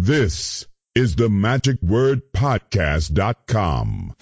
This is the MagicWordPodcast.com.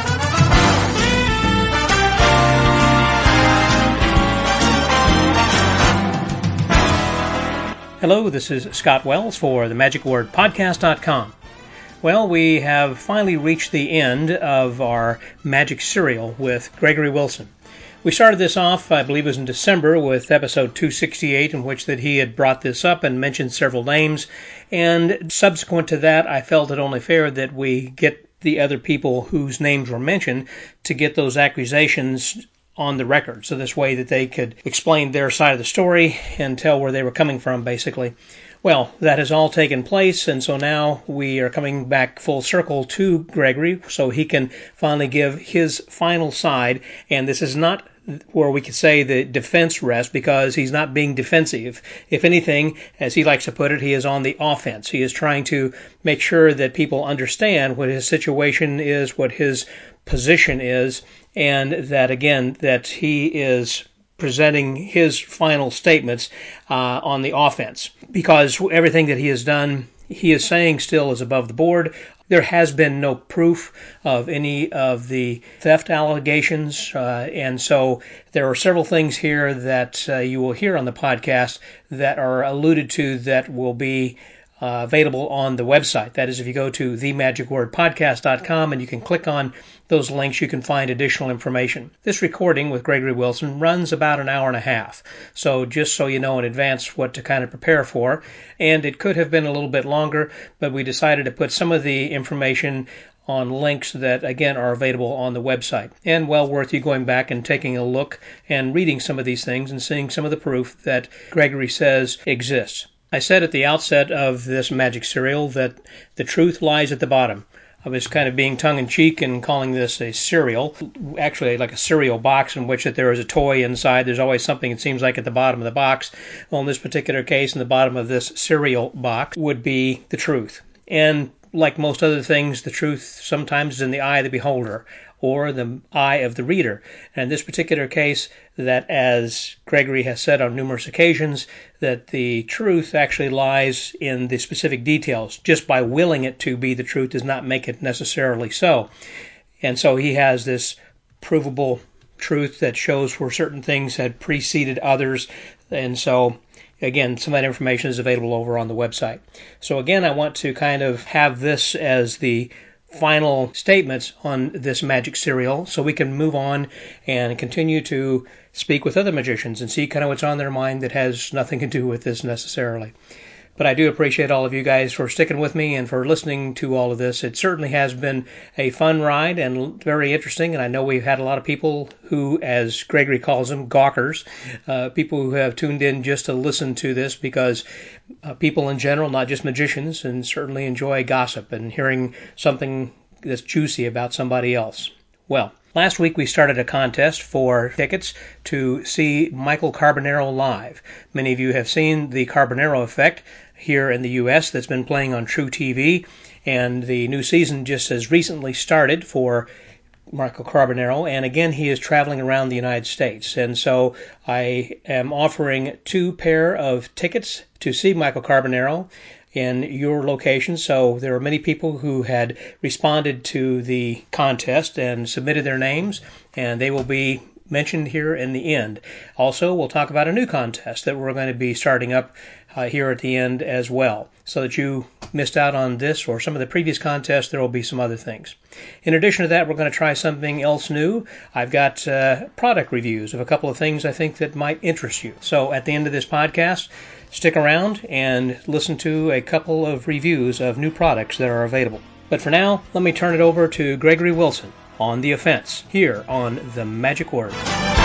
Hello, this is Scott Wells for the MagicWordPodcast.com. Well, we have finally reached the end of our Magic Serial with Gregory Wilson. We started this off, I believe it was in December, with episode 268, in which that he had brought this up and mentioned several names. And subsequent to that, I felt it only fair that we get the other people whose names were mentioned to get those accusations on the record, so this way that they could explain their side of the story and tell where they were coming from, basically. Well, that has all taken place, and so now we are coming back full circle to Gregory so he can finally give his final side, and this is not where we could say the defense rests, because he's not being defensive. If anything, as he likes to put it, he is on the offense. He is trying to make sure that people understand what his situation is, what his position is, and that, again, that he is presenting his final statements on the offense. Because everything that he has done, he is saying still is above the board. There has been no proof of any of the theft allegations, and so there are several things here that you will hear on the podcast that are alluded to that will be available on the website. That is, if you go to themagicwordpodcast.com and you can click on those links, you can find additional information. This recording with Gregory Wilson runs about an hour and a half, so just so you know in advance what to kind of prepare for. And it could have been a little bit longer, but we decided to put some of the information on links that, again, are available on the website. And well worth you going back and taking a look and reading some of these things and seeing some of the proof that Gregory says exists. I said at the outset of this magic serial that the truth lies at the bottom. I was kind of being tongue-in-cheek and calling this a cereal, actually like a cereal box in which that there is a toy inside. There's always something, it seems like, at the bottom of the box. Well, in this particular case, in the bottom of this cereal box would be the truth. And like most other things, the truth sometimes is in the eye of the beholder or the eye of the reader. And in this particular case, that, as Gregory has said on numerous occasions, that the truth actually lies in the specific details. Just by willing it to be the truth does not make it necessarily so. And so he has this provable truth that shows where certain things had preceded others. And so, again, some of that information is available over on the website. So again, I want to kind of have this as the final statements on this magic serial so we can move on and continue to speak with other magicians and see kind of what's on their mind that has nothing to do with this necessarily. But I do appreciate all of you guys for sticking with me and for listening to all of this. It certainly has been a fun ride and very interesting, and I know we've had a lot of people who, as Gregory calls them, gawkers, people who have tuned in just to listen to this because people in general, not just magicians, and certainly enjoy gossip and hearing something that's juicy about somebody else. Well, last week we started a contest for tickets to see Michael Carbonaro live. Many of you have seen the Carbonaro Effect here in the U.S. that's been playing on True TV, and the new season just has recently started for Michael Carbonaro, and again he is traveling around the United States. And so I am offering 2 pair of tickets to see Michael Carbonaro in your location. So there are many people who had responded to the contest and submitted their names, and they will be mentioned here in the end. Also, we'll talk about a new contest that we're going to be starting up here at the end as well. So that you missed out on this or some of the previous contests, there will be some other things. In addition to that, we're going to try something else new. I've got product reviews of a couple of things I think that might interest you. So at the end of this podcast, stick around and listen to a couple of reviews of new products that are available. But for now, let me turn it over to Gregory Wilson on The Offense here on The Magic Word.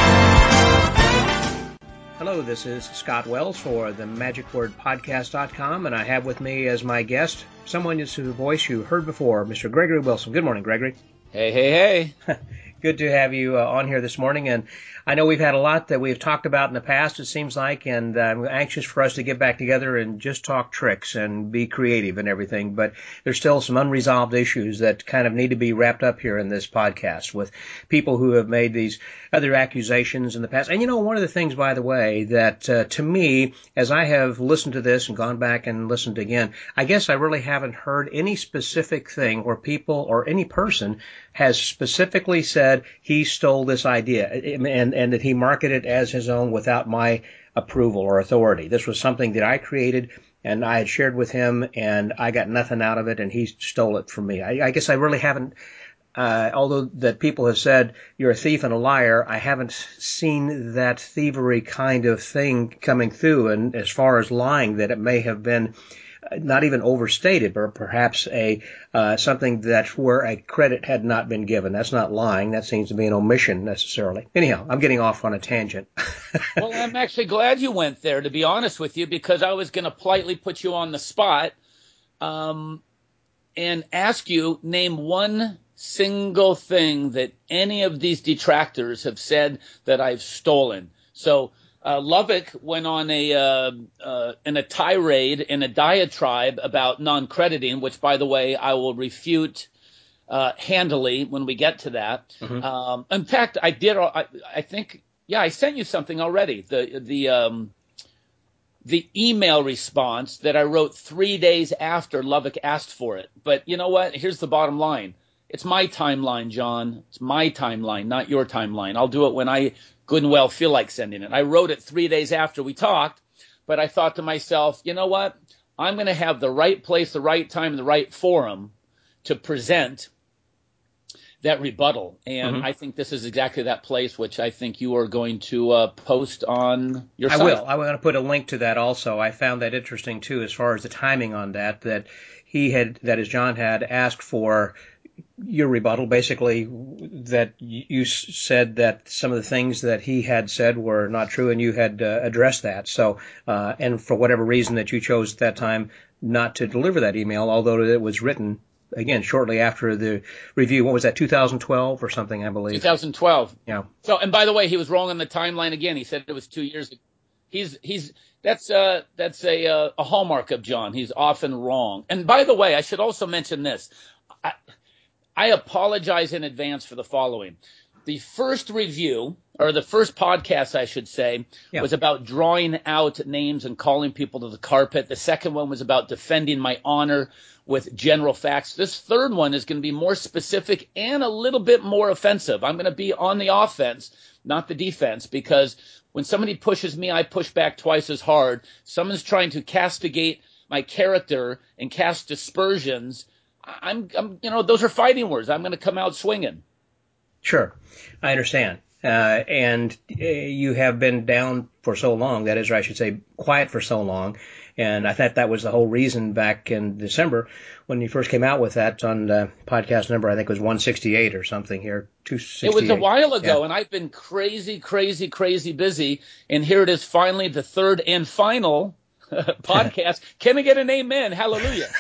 Hello, this is Scott Wells for the MagicWordPodcast.com, and I have with me as my guest someone whose voice you heard before, Mr. Gregory Wilson. Good morning, Gregory. Hey. Good to have you on here this morning, and I know we've had a lot that we've talked about in the past, it seems like, and I'm anxious for us to get back together and just talk tricks and be creative and everything. But there's still some unresolved issues that kind of need to be wrapped up here in this podcast with people who have made these other accusations in the past. And one of the things, by the way, that to me, as I have listened to this and gone back and listened again, I guess I really haven't heard any specific thing where people or any person has specifically said he stole this idea and that he marketed it as his own without my approval or authority. This was something that I created and I had shared with him, and I got nothing out of it, and he stole it from me. I guess I really haven't, although that people have said you're a thief and a liar, I haven't seen that thievery kind of thing coming through. And as far as lying, that it may have been not even overstated, but perhaps something that where a credit had not been given. That's not lying. That seems to be an omission necessarily. Anyhow, I'm getting off on a tangent. Well, I'm actually glad you went there, to be honest with you, because I was going to politely put you on the spot and ask you, name one single thing that any of these detractors have said that I've stolen. So Lubbock went on in a tirade, in a diatribe about non-crediting, which, by the way, I will refute handily when we get to that. Mm-hmm. In fact, I did. I think, I sent you something already. The email response that I wrote 3 days after Lubbock asked for it. But you know what? Here's the bottom line. It's my timeline, John. It's my timeline, not your timeline. I'll do it when I good and well feel like sending it. I wrote it 3 days after we talked, but I thought to myself, you know what? I'm going to have the right place, the right time, the right forum to present that rebuttal. And mm-hmm. I think this is exactly that place, which I think you are going to post on your site. I will. I'm going to put a link to that also. I found that interesting, too, as far as the timing on that John had asked for your rebuttal, basically, that you said that some of the things that he had said were not true, and you had addressed that. So, and for whatever reason that you chose at that time not to deliver that email, although it was written, again, shortly after the review. What was that, 2012 or something, I believe? 2012. Yeah. So, and by the way, he was wrong on the timeline again. He said it was 2 years ago. That's a hallmark of John. He's often wrong. And by the way, I should also mention this. I apologize in advance for the following. The first review, or the first podcast, I should say, was about drawing out names and calling people to the carpet. The second one was about defending my honor with general facts. This third one is going to be more specific and a little bit more offensive. I'm going to be on the offense, not the defense, because when somebody pushes me, I push back twice as hard. Someone's trying to castigate my character and cast aspersions. Those are fighting words. I'm going to come out swinging. Sure. I understand. And you have been down for so long, that is, or I should say, quiet for so long. And I thought that was the whole reason back in December when you first came out with that on podcast number, I think it was 168 or something here, 268. It was a while ago, and I've been crazy, crazy, crazy busy. And here it is finally, the third and final podcast. Can I get an amen? Hallelujah.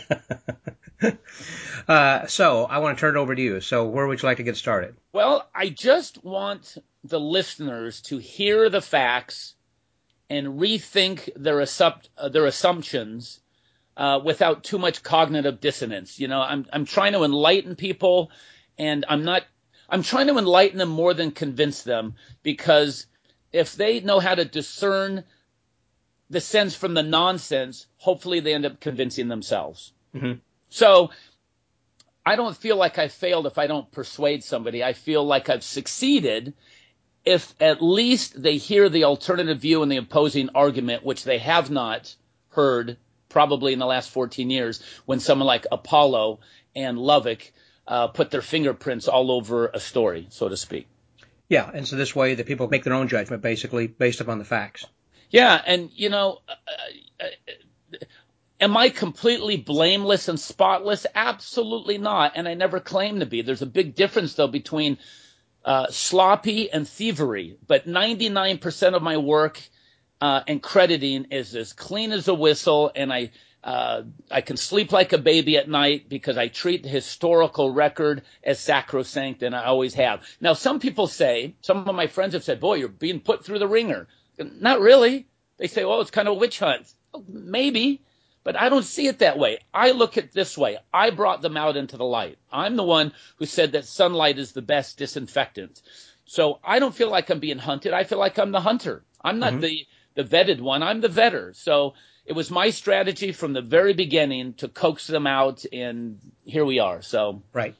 So I want to turn it over to you. So where would you like to get started? Well, I just want the listeners to hear the facts and rethink their assumptions without too much cognitive dissonance. I'm trying to enlighten people, and I'm trying to enlighten them more than convince them, because if they know how to discern the sense from the nonsense, hopefully they end up convincing themselves. Mm-hmm. So I don't feel like I failed if I don't persuade somebody. I feel like I've succeeded if at least they hear the alternative view and the opposing argument, which they have not heard probably in the last 14 years, when someone like Apollo and Lubbock put their fingerprints all over a story, so to speak. Yeah, and so this way the people make their own judgment, basically, based upon the facts. Yeah, and, am I completely blameless and spotless? Absolutely not, and I never claim to be. There's a big difference, though, between sloppy and thievery, but 99% of my work and crediting is as clean as a whistle, and I I can sleep like a baby at night because I treat the historical record as sacrosanct, and I always have. Now, some of my friends have said, boy, you're being put through the ringer. Not really. They say, well, it's kind of a witch hunt. Well, maybe, but I don't see it that way. I look at it this way. I brought them out into the light. I'm the one who said that sunlight is the best disinfectant. So I don't feel like I'm being hunted. I feel like I'm the hunter. I'm not the vetted one. I'm the vetter. So it was my strategy from the very beginning to coax them out, and here we are. So right.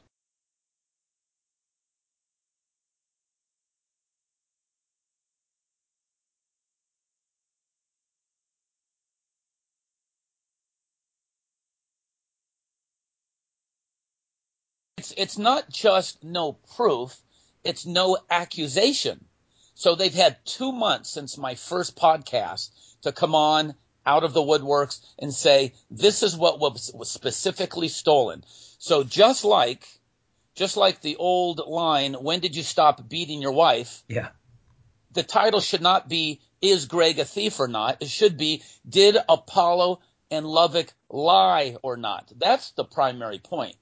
It's not just no proof, it's no accusation. So they've had 2 months since my first podcast to come on out of the woodworks and say, this is what was specifically stolen. So just like the old line, when did you stop beating your wife? Yeah. The title should not be, is Greg a thief or not? It should be, did Apollo and Lovick lie or not? That's the primary point.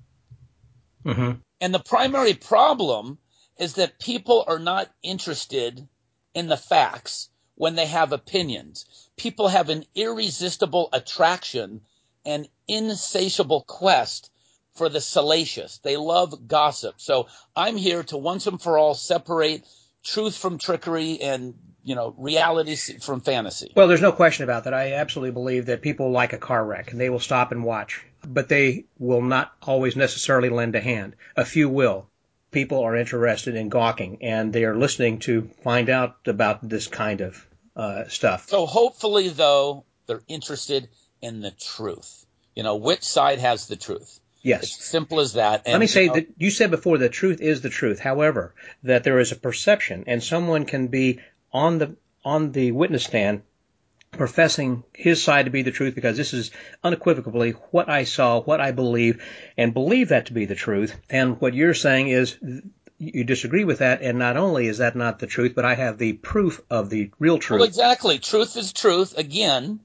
Mm-hmm. And the primary problem is that people are not interested in the facts when they have opinions. People have an irresistible attraction and insatiable quest for the salacious. They love gossip. So I'm here to once and for all separate truth from trickery and, reality from fantasy. Well, there's no question about that. I absolutely believe that people like a car wreck, and they will stop and watch. But they will not always necessarily lend a hand. A few will. People are interested in gawking, and they are listening to find out about this kind of stuff. So hopefully, though, they're interested in the truth. Which side has the truth? Yes. It's simple as that. And, let me say that you said before the truth is the truth. However, that there is a perception, and someone can be on the witness stand professing his side to be the truth because this is unequivocally what I saw, what I believe, and believe that to be the truth. And what you're saying is you disagree with that, and not only is that not the truth, but I have the proof of the real truth. Well, exactly. Truth is truth. Again,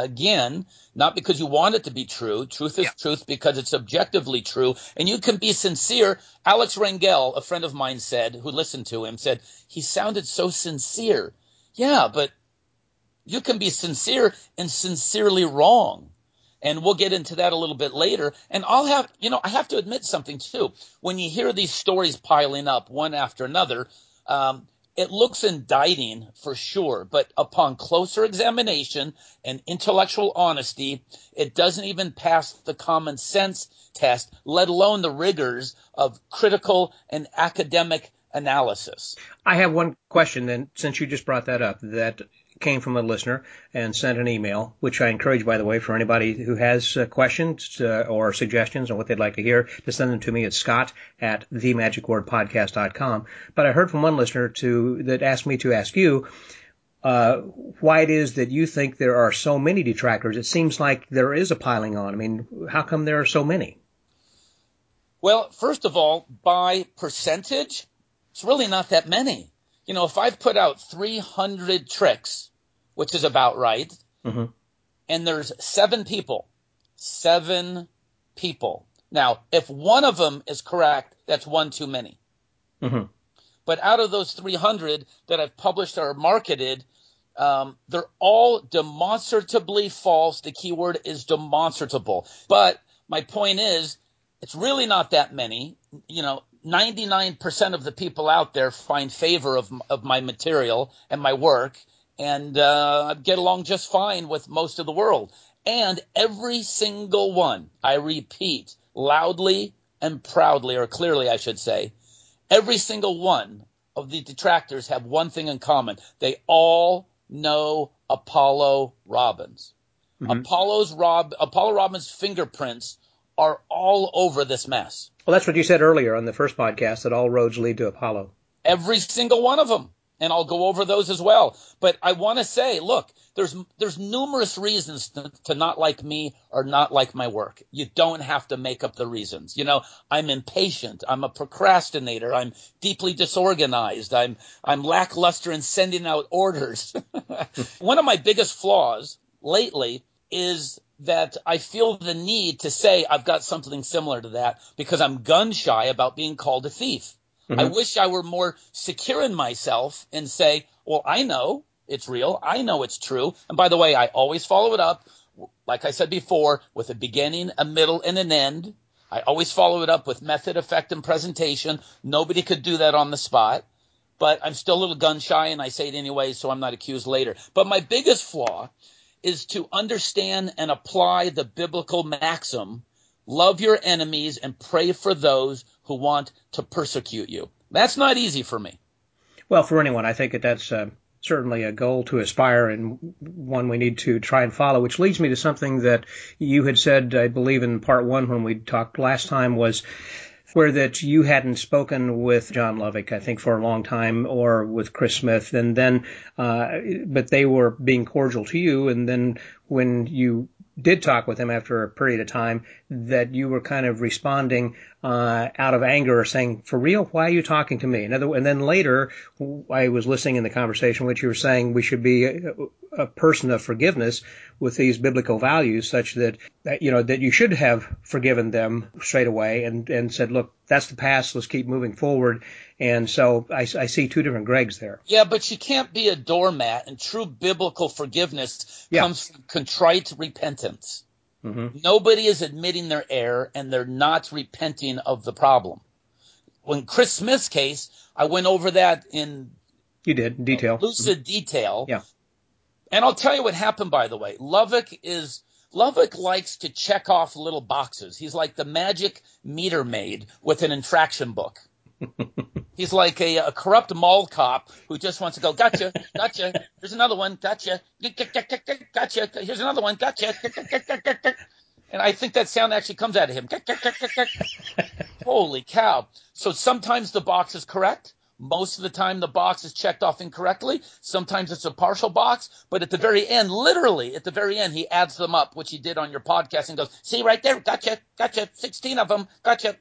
not because you want it to be true. Truth is truth because it's objectively true. And you can be sincere. Alex Rangel, a friend of mine who listened to him, said, he sounded so sincere. Yeah, but you can be sincere and sincerely wrong. And we'll get into that a little bit later. And I have to admit something too. When you hear these stories piling up one after another, it looks indicting for sure, but upon closer examination and intellectual honesty, it doesn't even pass the common sense test, let alone the rigors of critical and academic analysis. I have one question then, since you just brought that up, that came from a listener and sent an email, which I encourage, by the way, for anybody who has questions or suggestions on what they'd like to hear, to send them to me at scott@themagicwordpodcast.com. But I heard from one listener that asked me to ask you why it is that you think there are so many detractors. It seems like there is a piling on. I mean, how come there are so many? Well, first of all, by percentage, it's really not that many. If I've put out 300 tricks, which is about right, mm-hmm. and there's 7 people. Now, if one of them is correct, that's one too many. Mm-hmm. But out of those 300 that I've published or marketed, they're all demonstrably false. The key word is demonstrable. But my point is, it's really not that many. 99% of the people out there find favor of my material and my work, and I get along just fine with most of the world. And every single one, I repeat, loudly and proudly, or clearly I should say, every single one of the detractors have one thing in common. They all know Apollo Robbins. Mm-hmm. Apollo Robbins' fingerprints are all over this mess. Well, that's what you said earlier on the first podcast, that all roads lead to Apollo. Every single one of them. And I'll go over those as well. But I want to say, look, there's numerous reasons to not like me or not like my work. You don't have to make up the reasons. I'm impatient. I'm a procrastinator. I'm deeply disorganized. I'm lackluster in sending out orders. One of my biggest flaws lately is that I feel the need to say I've got something similar to that because I'm gun shy about being called a thief. Mm-hmm. I wish I were more secure in myself and say, well, I know it's real. I know it's true. And by the way, I always follow it up, like I said before, with a beginning, a middle, and an end. I always follow it up with method, effect, and presentation. Nobody could do that on the spot. But I'm still a little gun shy, and I say it anyway, so I'm not accused later. But my biggest flaw is to understand and apply the biblical maxim, love your enemies and pray for those who want to persecute you. That's not easy for me. Well, for anyone, I think that's certainly a goal to aspire and one we need to try and follow, which leads me to something that you had said, I believe, in part one when we talked last time, was where that you hadn't spoken with John Lovick, I think, for a long time, or with Chris Smith, and then, but they were being cordial to you, and then when you did talk with him after a period of time, that you were kind of responding out of anger or saying, for real, why are you talking to me? And then later, I was listening in the conversation, which you were saying we should be a person of forgiveness with these biblical values, such that you should have forgiven them straight away and said, look, that's the past, let's keep moving forward. And so I see two different Gregs there. Yeah, but you can't be a doormat, and true biblical forgiveness comes from contrite repentance. Mm-hmm. Nobody is admitting their error, and they're not repenting of the problem. In Chris Smith's case, I went over that in detail. Lucid detail. Yeah. And I'll tell you what happened, by the way. Lovick likes to check off little boxes. He's like the magic meter maid with an infraction book. He's like a corrupt mall cop who just wants to go, gotcha, here's another one, gotcha, gotcha, here's another one, gotcha. And I think that sound actually comes out of him. Holy cow. So sometimes the box is correct. Most of the time the box is checked off incorrectly. Sometimes it's a partial box. But at the very end, literally at the very end, he adds them up, which he did on your podcast, and goes, see right there, gotcha, 16 of them, gotcha.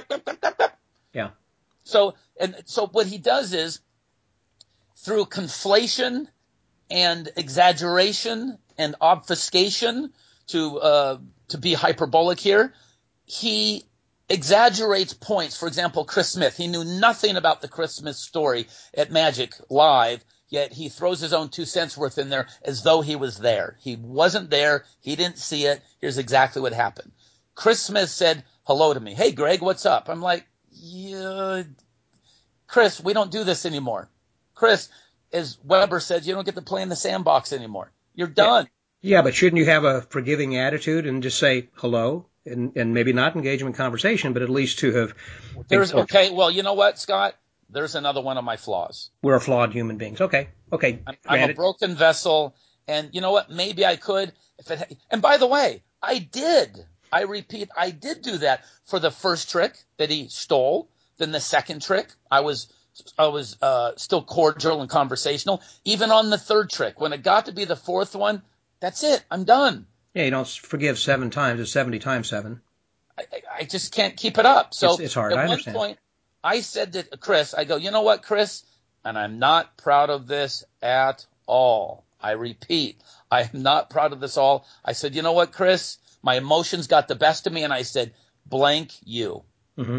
Yeah. So what he does is, through conflation and exaggeration and obfuscation, to be hyperbolic here, he exaggerates points. For example, Chris Smith, he knew nothing about the Chris Smith story at Magic Live, yet he throws his own 2 cents worth in there as though he was there. He wasn't there. He didn't see it. Here's exactly what happened. Chris Smith said hello to me. Hey, Greg, what's up? I'm like, yeah, Chris, we don't do this anymore. Chris, as Weber said, you don't get to play in the sandbox anymore. You're done. Yeah, but shouldn't you have a forgiving attitude and just say hello and maybe not engage him in conversation, but at least to have... Okay, well, you know what, Scott? There's another one of my flaws. We're flawed human beings. Okay. I'm a broken vessel, and you know what? Maybe I could. And by the way, I did. I repeat, I did do that for the first trick that he stole. Then the second trick, I was still cordial and conversational. Even on the third trick, when it got to be the fourth one, that's it. I'm done. Yeah, you don't forgive 7 times. It's 70 times 7. I just can't keep it up. So it's hard. I understand. At one point, I said to Chris, I go, you know what, Chris? And I'm not proud of this at all. I repeat, I am not proud of this all. I said, you know what, Chris? My emotions got the best of me, and I said, blank you. Mm-hmm.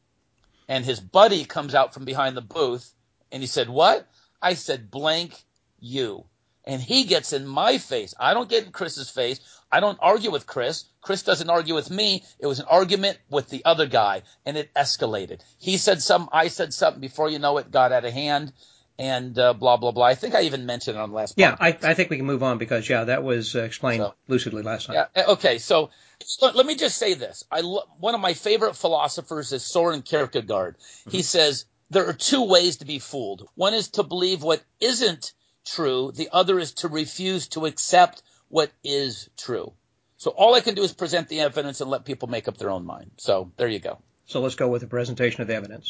And his buddy comes out from behind the booth, and he said, what? I said, blank you. And he gets in my face. I don't get in Chris's face. I don't argue with Chris. Chris doesn't argue with me. It was an argument with the other guy, and it escalated. He said something. I said something. Before you know it, got out of hand, and blah, blah, blah. I think I even mentioned it on the last podcast. Yeah, I think we can move on because, that was explained lucidly last time. Yeah, okay, so let me just say this. One of my favorite philosophers is Soren Kierkegaard. Mm-hmm. He says, there are 2 ways to be fooled. One is to believe what isn't true. The other is to refuse to accept what is true. So all I can do is present the evidence and let people make up their own mind. So there you go. So let's go with the presentation of the evidence.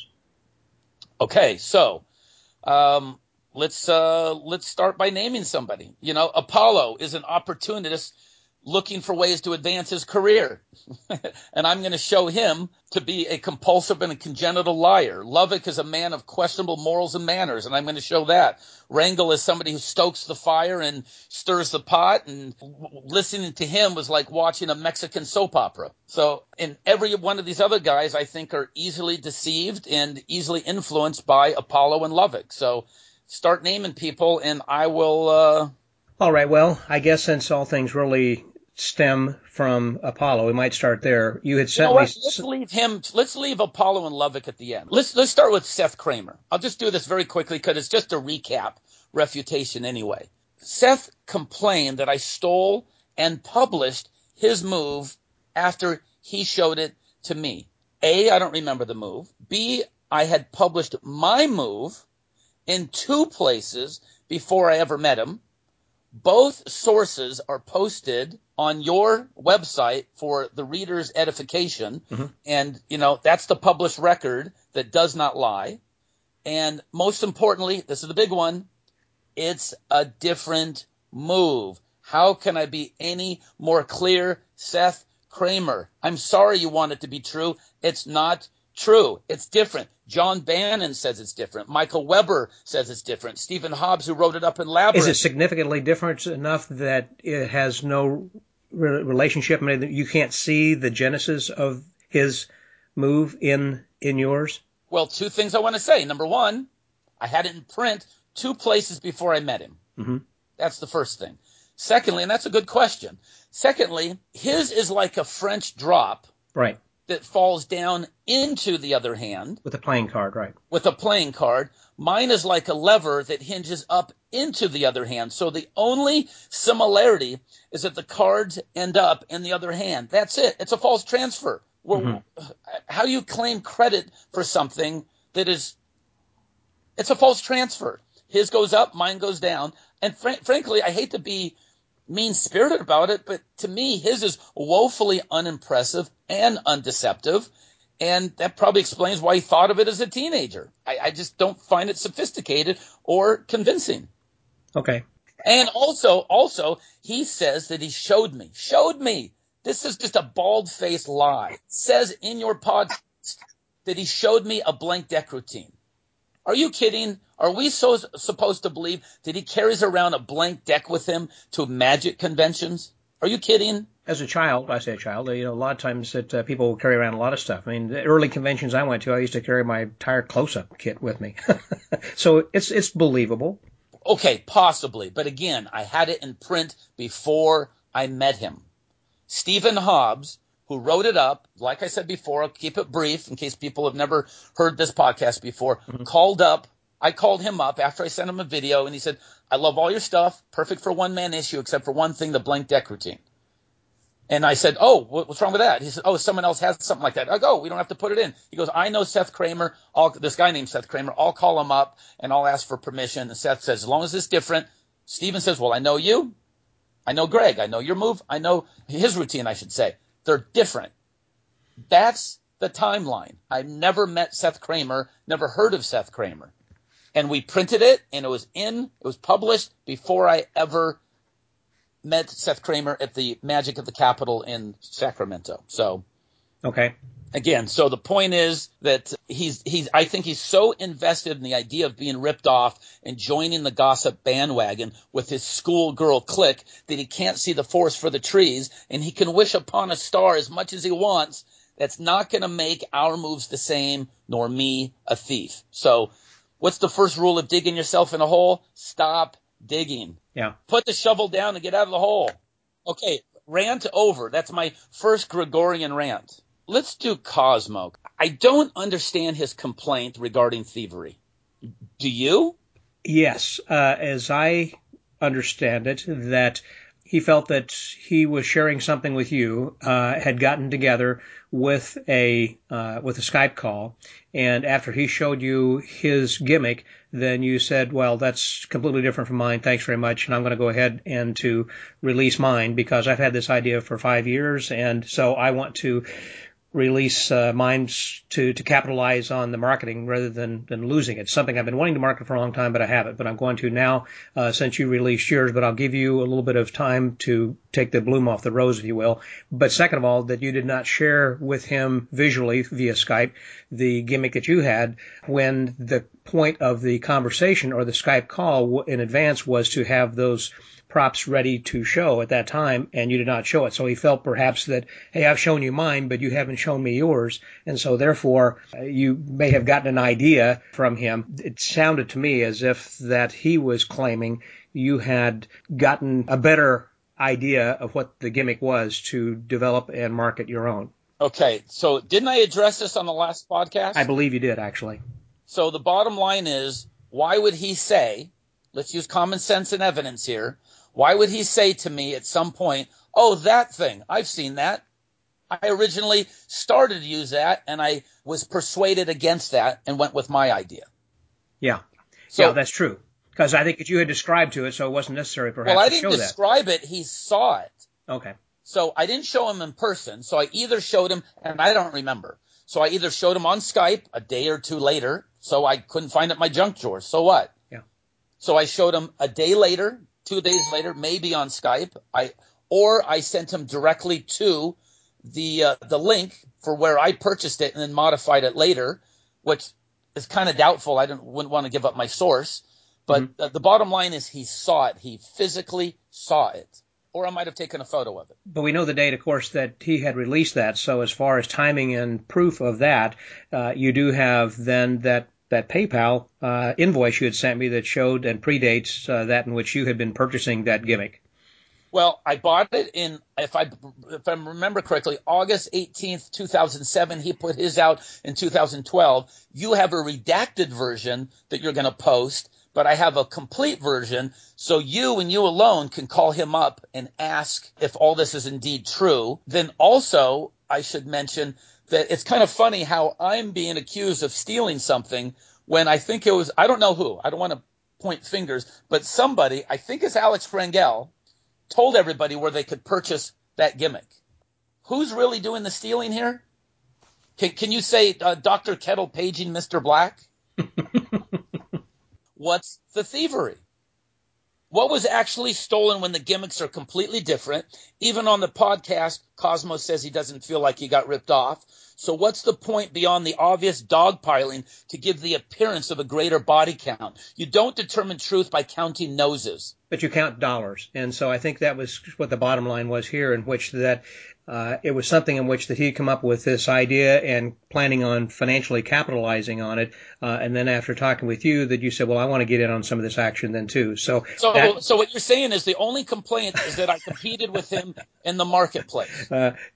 Okay, so let's start by naming somebody. Apollo is an opportunist looking for ways to advance his career. And I'm going to show him to be a compulsive and a congenital liar. Lovick is a man of questionable morals and manners, and I'm going to show that. Rangel is somebody who stokes the fire and stirs the pot, and listening to him was like watching a Mexican soap opera. So, and every one of these other guys, I think, are easily deceived and easily influenced by Apollo and Lovick. So start naming people, and I will... All right, well, I guess since all things really stem from Apollo, we might start there. You had sent me... Let's leave Apollo and Lovick at the end. Let's start with Seth Kramer. I'll just do this very quickly because it's just a recap refutation anyway. Seth complained that I stole and published his move after he showed it to me. A, I don't remember the move. B, I had published my move in 2 places before I ever met him. Both sources are posted on your website for the reader's edification. Mm-hmm. And, that's the published record that does not lie. And most importantly, this is the big one, it's a different move. How can I be any more clear, Seth Kramer? I'm sorry you want it to be true. It's not true. It's different. John Bannon says it's different. Michael Weber says it's different. Stephen Hobbs, who wrote it up in Labyrinth. Is it significantly different enough that it has no relationship? I mean, you can't see the genesis of his move in yours? Well, 2 things I want to say. Number 1, I had it in print 2 places before I met him. Mm-hmm. That's the first thing. Secondly, and that's a good question. Secondly, his is like a French drop. Right. That falls down into the other hand. With a playing card, right. With a playing card. Mine is like a lever that hinges up into the other hand. So the only similarity is that the cards end up in the other hand. That's it. It's a false transfer. Mm-hmm. How do you claim credit for something that is... It's a false transfer. His goes up, mine goes down. And frankly, I hate to be mean-spirited about it, but to me, his is woefully unimpressive and undeceptive, and that probably explains why he thought of it as a teenager. I just don't find it sophisticated or convincing. Okay. And also, he says that he showed me. Showed me. This is just a bald-faced lie. It says in your podcast that he showed me a blank deck routine. Are you kidding? Are we supposed to believe that he carries around a blank deck with him to magic conventions? Are you kidding? As a child, I say a child, a lot of times that people carry around a lot of stuff. I mean, the early conventions I went to, I used to carry my entire close-up kit with me. So it's believable. Okay, possibly. But again, I had it in print before I met him. Stephen Hobbs, who wrote it up, like I said before, I'll keep it brief in case people have never heard this podcast before, mm-hmm. I called him up after I sent him a video, and he said, I love all your stuff, perfect for one-man issue, except for one thing, the blank deck routine. And I said, oh, what's wrong with that? He said, oh, someone else has something like that. I go, we don't have to put it in. He goes, I know Seth Kramer, this guy named Seth Kramer, I'll call him up, and I'll ask for permission. And Seth says, as long as it's different. Steven says, well, I know you. I know Greg. I know your move. I know his routine, I should say. They're different. That's the timeline. I've never met Seth Kramer, never heard of Seth Kramer. And we printed it, and it was published before I ever met Seth Kramer at the Magic at the Capitol in Sacramento. So, okay. Again, so the point is that I think he's so invested in the idea of being ripped off and joining the gossip bandwagon with his schoolgirl clique that he can't see the forest for the trees, and he can wish upon a star as much as he wants. That's not going to make our moves the same, nor me a thief. So, what's the first rule of digging yourself in a hole? Stop digging. Yeah. Put the shovel down and get out of the hole. Okay, rant over. That's my first Gregorian rant. Let's do Cosmo. I don't understand his complaint regarding thievery. Do you? Yes. As I understand it, that he felt that he was sharing something with you, had gotten together with a Skype call, and after he showed you his gimmick, then you said, well, that's completely different from mine, thanks very much, and I'm going to go ahead and to release mine because I've had this idea for 5 years, and so I want to release mines to capitalize on the marketing rather than losing it. It's something I've been wanting to market for a long time, but I haven't. But I'm going to now since you released yours, but I'll give you a little bit of time to take the bloom off the rose, if you will. But second of all, that you did not share with him visually via Skype the gimmick that you had when the point of the conversation or the Skype call in advance was to have those props ready to show at that time, and you did not show it. So he felt perhaps that, hey, I've shown you mine, but you haven't shown me yours. And so therefore, you may have gotten an idea from him. It sounded to me as if that he was claiming you had gotten a better idea of what the gimmick was to develop and market your own. Okay, so didn't I address this on the last podcast? I believe you did, actually. So the bottom line is, why would he say, let's use common sense and evidence here, why would he say to me at some point, oh, that thing, I've seen that. I originally started to use that, and I was persuaded against that and went with my idea. Yeah. So, yeah, that's true. Because I think that you had described to it, so it wasn't necessary perhaps well, I to show didn't that. describe it. He saw it. Okay. So I didn't show him in person. So I either showed him, and I don't remember. So I either showed him on Skype a day or two later, so I couldn't find it in my junk drawer. So what? Yeah. So I showed him a day later, 2 days later, maybe on Skype. Or I sent him directly to the link for where I purchased it and then modified it later, which is kind of doubtful. I wouldn't want to give up my source. But the bottom line is he saw it. He physically saw it. Or I might have taken a photo of it. But we know the date, of course, that he had released that. So as far as timing and proof of that, you do have then that PayPal invoice you had sent me that showed and predates that in which you had been purchasing that gimmick. Well, I bought it in, if I remember correctly, August 18th, 2007. He put his out in 2012. You have a redacted version that you're going to post, but I have a complete version, so you and you alone can call him up and ask if all this is indeed true. Then also, I should mention that it's kind of funny how I'm being accused of stealing something when I think it was, I don't know who, I don't want to point fingers, but somebody, I think it's Alex Frangel, told everybody where they could purchase that gimmick. Who's really doing the stealing here? Can you say Dr. Kettle paging Mr. Black? What's the thievery? What was actually stolen when the gimmicks are completely different? Even on the podcast, Cosmo says he doesn't feel like he got ripped off. So what's the point beyond the obvious dogpiling to give the appearance of a greater body count? You don't determine truth by counting noses. But you count dollars. And so I think that was what the bottom line was here, in which that it was something in which that he'd come up with this idea and planning on financially capitalizing on it. And then after talking with you, that you said, well, I want to get in on some of this action then too. So what you're saying is the only complaint is that I competed with him in the marketplace.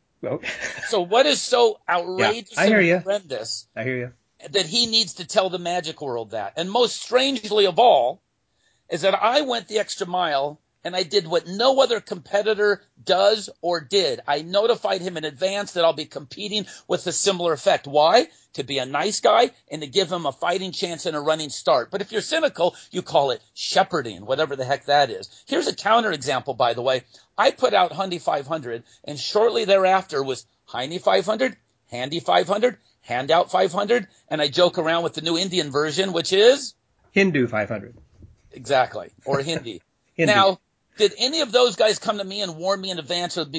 So what is so outrageous and horrendous I hear you. that he needs to tell the magic world that? And most strangely of all is that I went the extra mile and I did what no other competitor does or did. I notified him in advance that I'll be competing with a similar effect. Why? To be a nice guy and to give him a fighting chance and a running start. But if you're cynical, you call it shepherding, whatever the heck that is. Here's a counterexample, by the way. I put out Hundy 500, and shortly thereafter was Heine 500, Handy 500, Handout 500, and I joke around with the new Indian version, which is? Hindu 500. Exactly, or Hindi. Hindi. Now, did any of those guys come to me and warn me in advance of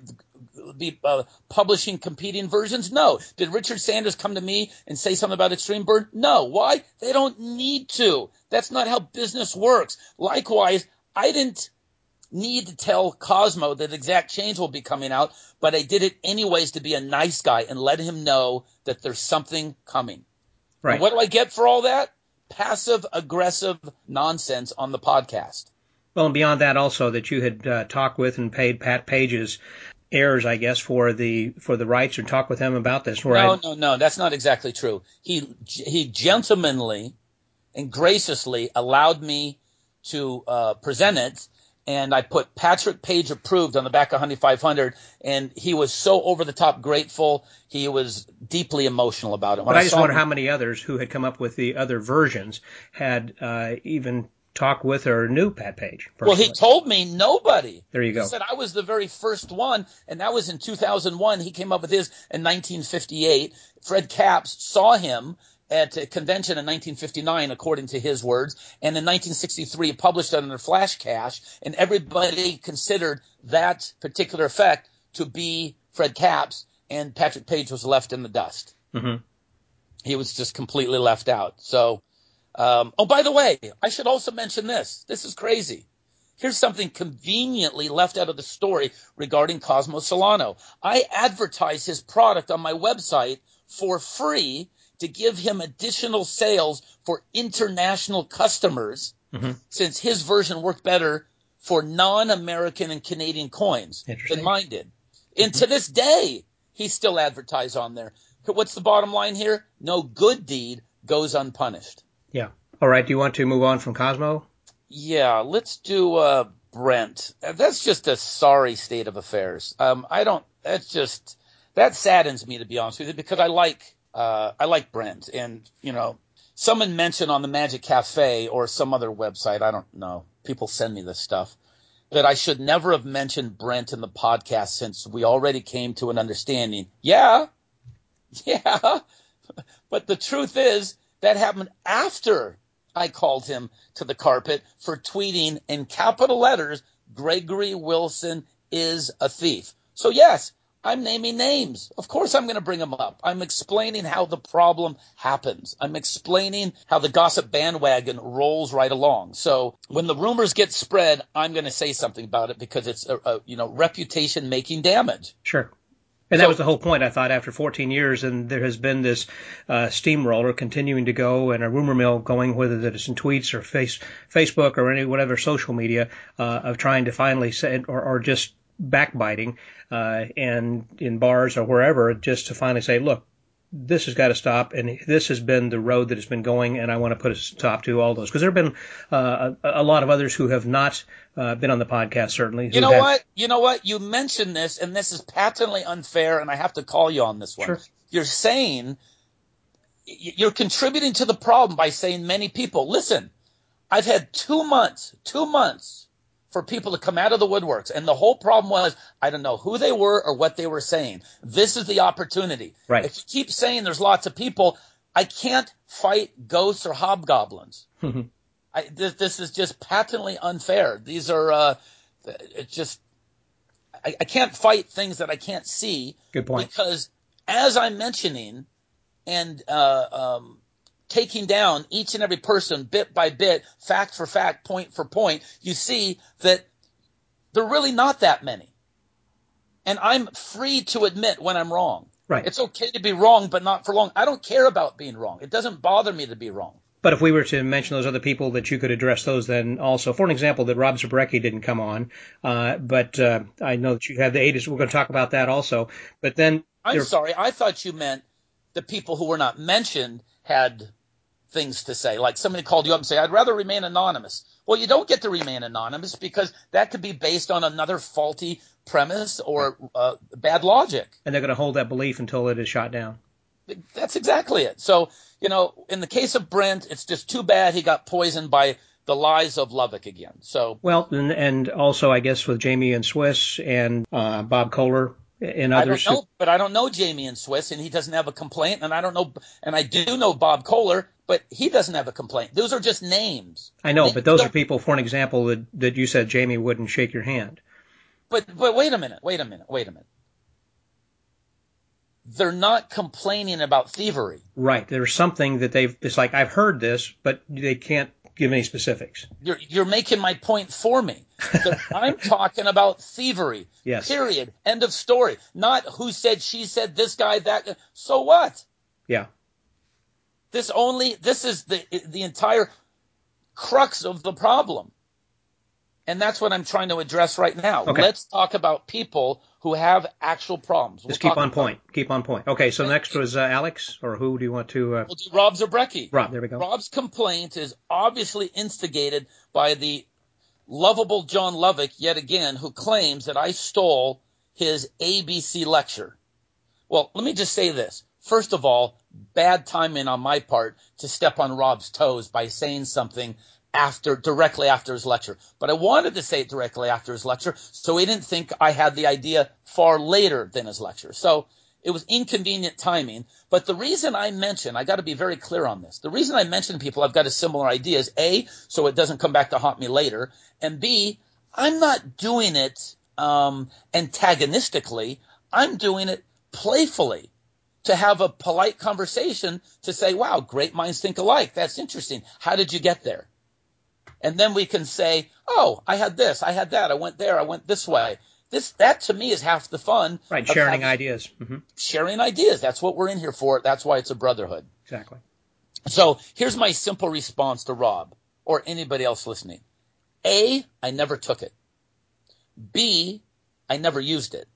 be publishing competing versions? No. Did Richard Sanders come to me and say something about Extreme Burn? No. Why? They don't need to. That's not how business works. Likewise, I didn't need to tell Cosmo that Exact Change will be coming out, but I did it anyways to be a nice guy and let him know that there's something coming. Right. And what do I get for all that? Passive-aggressive nonsense on the podcast. Well, and beyond that also that you had talked with and paid Pat Page's heirs, I guess, for the rights, or talk with him about this, right? No, that's not exactly true. He gentlemanly and graciously allowed me to present it, and I put Patrick Page approved on the back of Honey 500, and he was so over the top grateful. He was deeply emotional about it. But I just wonder how many others who had come up with the other versions had even talked with or knew Pat Page Well, personally. he told me nobody. There you go. He said I was the very first one, and that was in 2001. He came up with his in 1958. Fred Capps saw him at a convention in 1959, according to his words, and in 1963 published it under Flash Cash, and everybody considered that particular effect to be Fred Capps, and Patrick Page was left in the dust. Mm-hmm. He was just completely left out. So, oh, by the way, I should also mention this. This is crazy. Here's something conveniently left out of the story regarding Cosmo Solano. I advertise his product on my website for free to give him additional sales for international customers, since his version worked better for non-American and Canadian coins than mine did. And to this day, he's still advertised on there. What's the bottom line here? No good deed goes unpunished. Yeah. All right. Do you want to move on from Cosmo? Yeah, let's do Brent. That's just a sorry state of affairs. That saddens me, to be honest with you, because I like Brent. And, someone mentioned on the Magic Cafe or some other website, I don't know, people send me this stuff, that I should never have mentioned Brent in the podcast since we already came to an understanding. Yeah. But the truth is that happened after I called him to the carpet for tweeting in capital letters, Gregory Wilson is a thief. So yes, I'm naming names. Of course I'm going to bring them up. I'm explaining how the problem happens. I'm explaining how the gossip bandwagon rolls right along. So when the rumors get spread, I'm going to say something about it because it's reputation making damage. Sure. And that was the whole point, I thought, after 14 years, and there has been this steamroller continuing to go and a rumor mill going, whether it's in tweets or Facebook or any whatever social media, of trying to finally say, or just backbiting, and in bars or wherever, just to finally say, look, this has got to stop, and this has been the road that has been going, and I want to put a stop to all those. Because there have been a lot of others who have not been on the podcast, certainly. You know what? You mentioned this, and this is patently unfair, and I have to call you on this one. Sure. You're saying, you're contributing to the problem by saying many people. Listen, I've had 2 months for people to come out of the woodworks, and the whole problem was I don't know who they were or what they were saying. This is the opportunity. Right. If you keep saying there's lots of people, I can't fight ghosts or hobgoblins. This is just patently unfair. These are I can't fight things that I can't see. Good point. Because as I'm mentioning and taking down each and every person bit by bit, fact for fact, point for point, you see that there are really not that many. And I'm free to admit when I'm wrong. Right. It's okay to be wrong, but not for long. I don't care about being wrong. It doesn't bother me to be wrong. But if we were to mention those other people that you could address those then also, for an example, that Rob Zabrecky didn't come on, but I know that you have the 80s. We're going to talk about that also. But then I'm sorry. I thought you meant the people who were not mentioned had things to say. Like somebody called you up and say, I'd rather remain anonymous. Well, you don't get to remain anonymous because that could be based on another faulty premise or bad logic. And they're going to hold that belief until it is shot down. That's exactly it. So, in the case of Brent, it's just too bad he got poisoned by the lies of Lovick again. So, well, and also I guess with Jamie and Swiss and Bob Kohler and others. I don't know Jamie and Swiss, and he doesn't have a complaint. And I don't know, and I do know Bob Kohler, but he doesn't have a complaint. Those are just names. I know, but those are people, for an example, that you said Jamie wouldn't shake your hand. But wait a minute. They're not complaining about thievery. Right. There's something that it's like, I've heard this, but they can't give any specifics. You're making my point for me. I'm talking about thievery. Yes. Period. End of story. Not who said, she said, this guy, that guy. So what? Yeah. This is the entire crux of the problem. And that's what I'm trying to address right now. Okay. Let's talk about people who have actual problems. Just keep on point. Keep on point. Okay, so next was Alex, or who do you want to? We'll do Rob Zabrecky. Rob, there we go. Rob's complaint is obviously instigated by the lovable John Lovick, yet again, who claims that I stole his ABC lecture. Well, let me just say this. First of all, bad timing on my part to step on Rob's toes by saying something directly after his lecture. But I wanted to say it directly after his lecture, so he didn't think I had the idea far later than his lecture. So it was inconvenient timing. But the reason I got to be very clear on this. The reason I mention people I've got a similar idea is A, so it doesn't come back to haunt me later, and B, I'm not doing it antagonistically. I'm doing it playfully, to have a polite conversation, to say, wow, great minds think alike. That's interesting. How did you get there? And then we can say, oh, I had this, I had that, I went there, I went this way. That to me is half the fun. Right, sharing ideas. Mm-hmm. Sharing ideas. That's what we're in here for. That's why it's a brotherhood. Exactly. So here's my simple response to Rob or anybody else listening. A, I never took it. B, I never used it.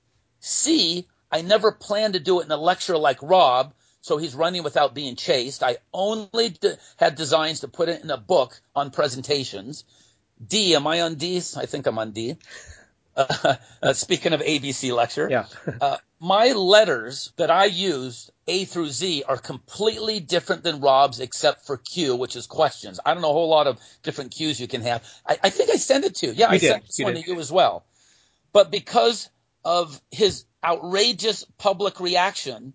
C, I never planned to do it in a lecture like Rob, so he's running without being chased. I only had designs to put it in a book on presentations. D, am I on D? I think I'm on D. Speaking of ABC lecture, yeah. My letters that I used, A through Z, are completely different than Rob's except for Q, which is questions. I don't know a whole lot of different Qs you can have. I think I sent it to you. Yeah, I sent this one to you as well. But because of his outrageous public reaction,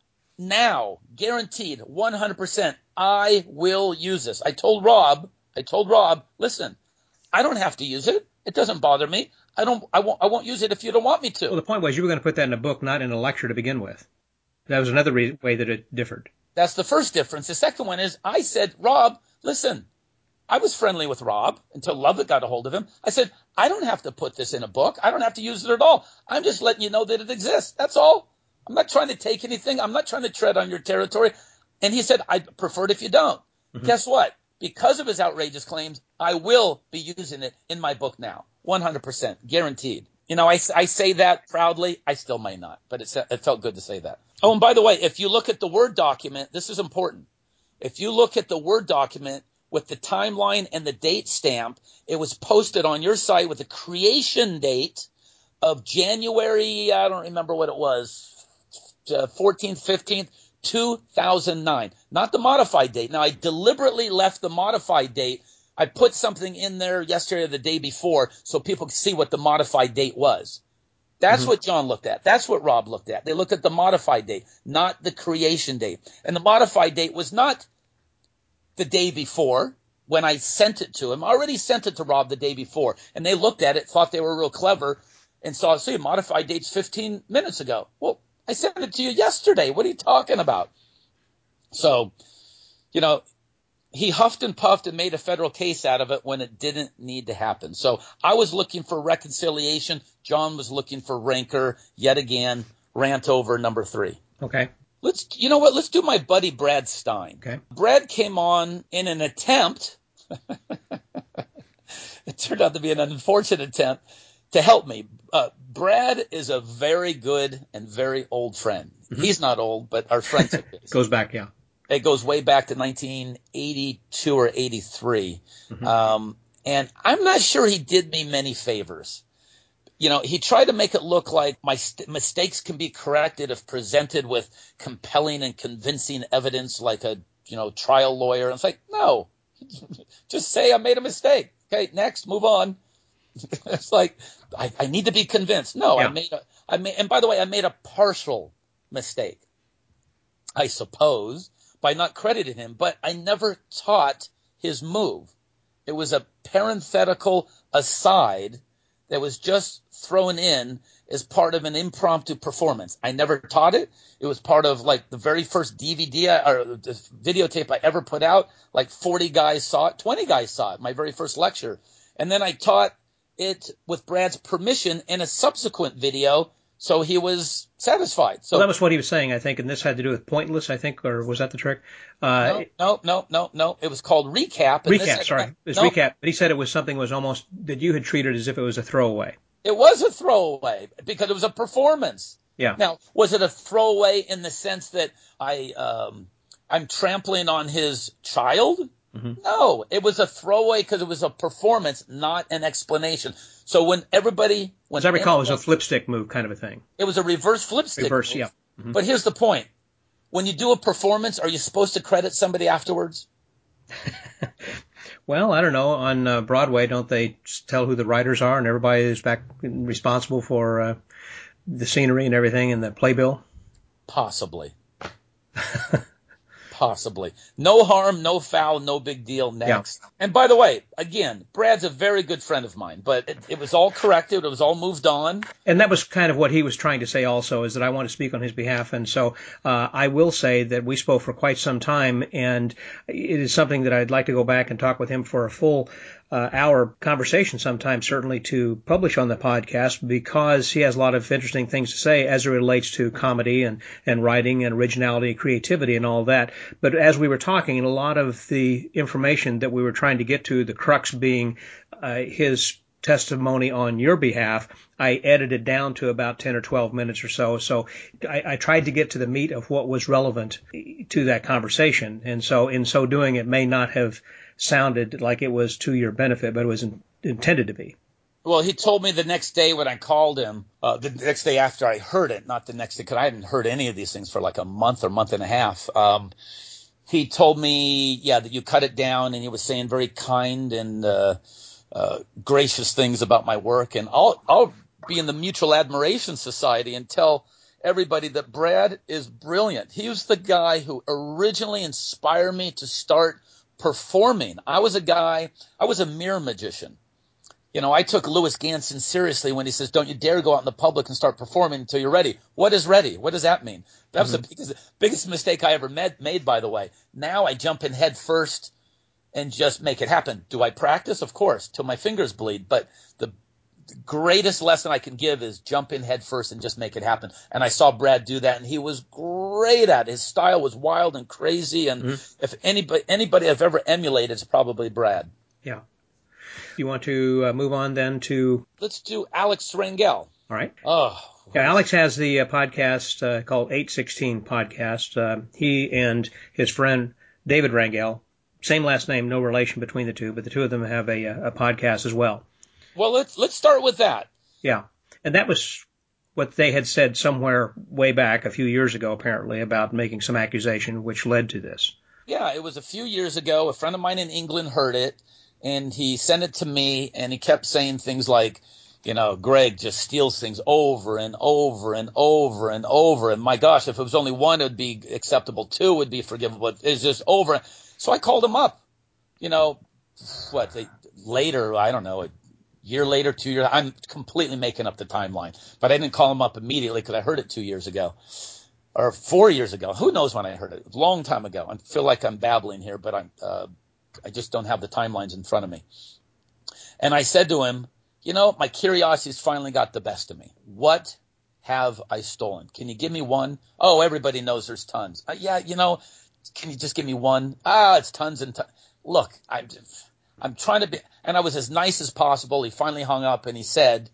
now, guaranteed, 100%, I will use this. I told Rob, listen, I don't have to use it. It doesn't bother me. I won't use it if you don't want me to. Well, the point was you were going to put that in a book, not in a lecture to begin with. That was another way that it differed. That's the first difference. The second one is I said, Rob, listen, I was friendly with Rob until Lovett got a hold of him. I said, I don't have to put this in a book. I don't have to use it at all. I'm just letting you know that it exists. That's all. I'm not trying to take anything. I'm not trying to tread on your territory. And he said, I'd prefer it if you don't. Mm-hmm. Guess what? Because of his outrageous claims, I will be using it in my book now. 100%. Guaranteed. You know, I say that proudly. I still may not, but it felt good to say that. Oh, and by the way, if you look at the Word document, this is important. If you look at the Word document with the timeline and the date stamp, it was posted on your site with the creation date of January, I don't remember what it was, 14th, 15th, 2009. Not the modified date. Now, I deliberately left the modified date. I put something in there yesterday or the day before so people could see what the modified date was. That's what John looked at. That's what Rob looked at. They looked at the modified date, not the creation date. And the modified date was not the day before when I sent it to him. I already sent it to Rob the day before. And they looked at it, thought they were real clever, and saw, see, modified date's 15 minutes ago. Well, I sent it to you yesterday. What are you talking about? So, you know, he huffed and puffed and made a federal case out of it when it didn't need to happen. So I was looking for reconciliation. John was looking for rancor. Yet again, rant over number 3. Okay. You know what? Let's do my buddy Brad Stein. Okay. Brad came on in an attempt. It turned out to be an unfortunate attempt to help me. Brad is a very good and very old friend. Mm-hmm. He's not old, but our friendship is. Goes back, yeah. It goes way back to 1982 or 83. Mm-hmm. And I'm not sure he did me many favors. You know, he tried to make it look like my mistakes can be corrected if presented with compelling and convincing evidence like a, trial lawyer. And it's like, no, just say I made a mistake. Okay, next, move on. It's like, I need to be convinced. No, yeah. And by the way, I made a partial mistake, I suppose, by not crediting him, but I never taught his move. It was a parenthetical aside that was just thrown in as part of an impromptu performance. I never taught it. It was part of like the very first DVD or the videotape I ever put out. Like 40 guys saw it, 20 guys saw it, my very first lecture. And then I taught it with Brad's permission in a subsequent video, so he was satisfied. So that was what he was saying, I think, and this had to do with pointless, I think, or was that the trick? No. It was called Recap. Recap. Recap. But he said it was something was almost that you had treated as if it was a throwaway. It was a throwaway because it was a performance. Yeah. Now, was it a throwaway in the sense that I'm trampling on his child? Mm-hmm. No, it was a throwaway because it was a performance, not an explanation. So when everybody... As I recall, it was a flipstick move kind of a thing. It was a reverse flipstick move. Yeah. Mm-hmm. But here's the point. When you do a performance, are you supposed to credit somebody afterwards? Well, I don't know. On Broadway, don't they tell who the writers are and everybody is back responsible for the scenery and everything in the playbill? Possibly. Possibly. No harm, no foul, no big deal. Next. Yeah. And by the way, again, Brad's a very good friend of mine, but it was all corrected. It was all moved on. And that was kind of what he was trying to say also, is that I want to speak on his behalf. And so I will say that we spoke for quite some time, and it is something that I'd like to go back and talk with him for a full hour conversation sometime, certainly to publish on the podcast, because he has a lot of interesting things to say as it relates to comedy and writing and originality and creativity and all that. But as we were talking, and a lot of the information that we were trying to get to, the crux being his testimony on your behalf, I edited down to about 10 or 12 minutes or so. So I tried to get to the meat of what was relevant to that conversation. And so in so doing, it may not have sounded like it was to your benefit, but it was intended to be. Well, he told me the next day when I called him, the next day after I heard it, not the next day, because I hadn't heard any of these things for like a month or month and a half. He told me, that you cut it down, and he was saying very kind and gracious things about my work. And I'll be in the Mutual Admiration Society and tell everybody that Brad is brilliant. He was the guy who originally inspired me to start performing. I was a mirror magician. I took Louis Ganson seriously when he says, don't you dare go out in the public and start performing until you're ready. What is ready? What does that mean? That was the biggest mistake I ever made, by the way. Now I jump in head first and just make it happen. Do I practice? Of course, till my fingers bleed. But the greatest lesson I can give is jump in head first and just make it happen. And I saw Brad do that, and he was great at it. His style was wild and crazy. And if anybody I've ever emulated, it's probably Brad. Yeah. You want to move on then to? Let's do Alex Rangel. All right. Oh. Yeah, Alex has the podcast called 816 Podcast. He and his friend David Rangel, same last name, no relation between the two, but the two of them have a podcast as well. Well, let's start with that. Yeah, and that was what they had said somewhere way back a few years ago, apparently, about making some accusation, which led to this. Yeah, it was a few years ago. A friend of mine in England heard it, and he sent it to me, and he kept saying things like, Greg just steals things over and over and over and over. And my gosh, if it was only one, it would be acceptable. Two would be forgivable. It's just over. So I called him up, later, I don't know, a year later, 2 years. I'm completely making up the timeline, but I didn't call him up immediately because I heard it 2 years ago or 4 years ago. Who knows when I heard it? A long time ago. I feel like I'm babbling here, but I just don't have the timelines in front of me. And I said to him, my curiosity's finally got the best of me. What have I stolen? Can you give me one? Oh, everybody knows there's tons. Can you just give me one? It's tons and tons. Look, I'm trying to be, and I was as nice as possible. He finally hung up and he said,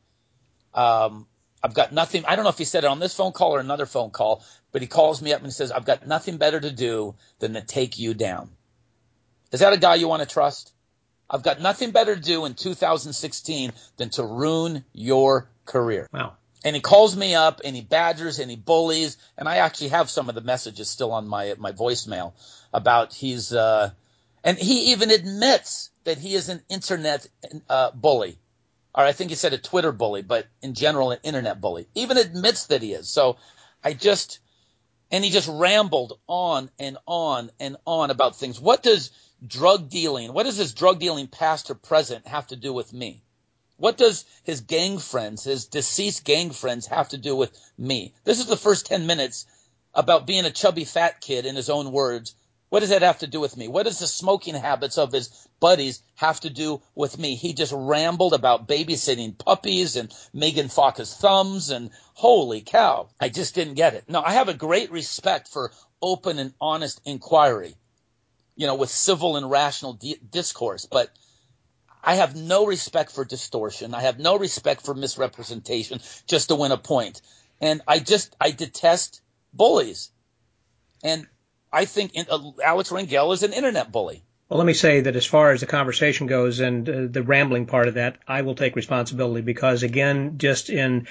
I've got nothing. I don't know if he said it on this phone call or another phone call, but he calls me up and he says, I've got nothing better to do than to take you down. Is that a guy you want to trust? I've got nothing better to do in 2016 than to ruin your career. Wow. And he calls me up and he badgers and he bullies. And I actually have some of the messages still on my voicemail about and he even admits that he is an internet bully. Or I think he said a Twitter bully, but in general, an internet bully. Even admits that he is. So and he just rambled on and on and on about things. What does his drug dealing past or present have to do with me? What does his deceased gang friends have to do with me? This is the first 10 minutes about being a chubby fat kid, in his own words. What does that have to do with me? What does the smoking habits of his buddies have to do with me? He just rambled about babysitting puppies and Megan Fox's thumbs, and holy cow, I just didn't get it. No, I have a great respect for open and honest inquiry, with civil and rational discourse, but I have no respect for distortion. I have no respect for misrepresentation just to win a point. And I detest bullies. And I think Alex Rangel is an internet bully. Well, let me say that as far as the conversation goes and the rambling part of that, I will take responsibility because, again, just in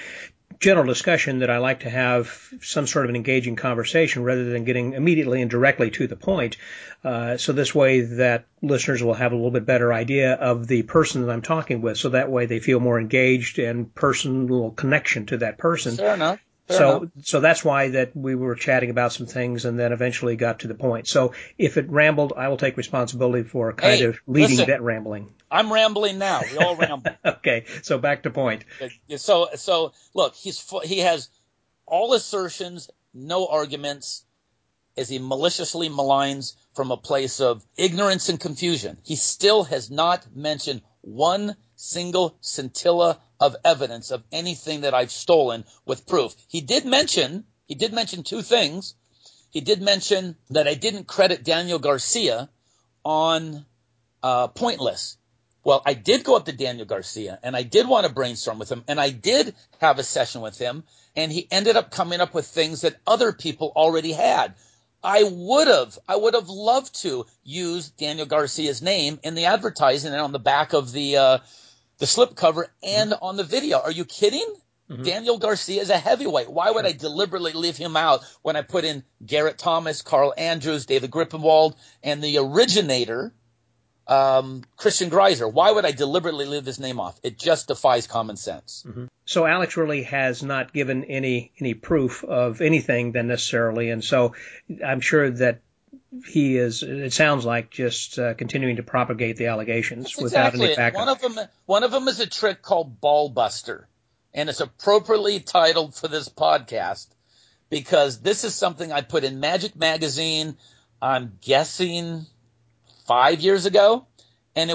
general discussion that I like to have some sort of an engaging conversation rather than getting immediately and directly to the point. So this way that listeners will have a little bit better idea of the person that I'm talking with. So that way they feel more engaged and personal connection to that person. Fair enough. So that's why that we were chatting about some things and then eventually got to the point. So if it rambled, I will take responsibility for kind of leading that rambling. I'm rambling now. We all ramble. Okay, so back to point. So look, he has all assertions, no arguments, as he maliciously maligns from a place of ignorance and confusion. He still has not mentioned one single scintilla of evidence of anything that I've stolen with proof. He did mention two things. He did mention that I didn't credit Daniel Garcia on Pointless. Well, I did go up to Daniel Garcia, and I did want to brainstorm with him, and I did have a session with him, and he ended up coming up with things that other people already had. I would have loved to use Daniel Garcia's name in the advertising and on the back of the slipcover and on the video. Are you kidding? Mm-hmm. Daniel Garcia is a heavyweight. Why would I deliberately leave him out when I put in Garrett Thomas, Carl Andrews, David Grippenwald, and the originator, Christian Greiser? Why would I deliberately leave his name off? It just defies common sense. Mm-hmm. So Alex really has not given any proof of anything then necessarily, and so I'm sure that he is, it sounds like, just continuing to propagate the allegations without any backup. One of them is a trick called Ball Buster, and it's appropriately titled for this podcast because this is something I put in Magic Magazine, I'm guessing 5 years ago, and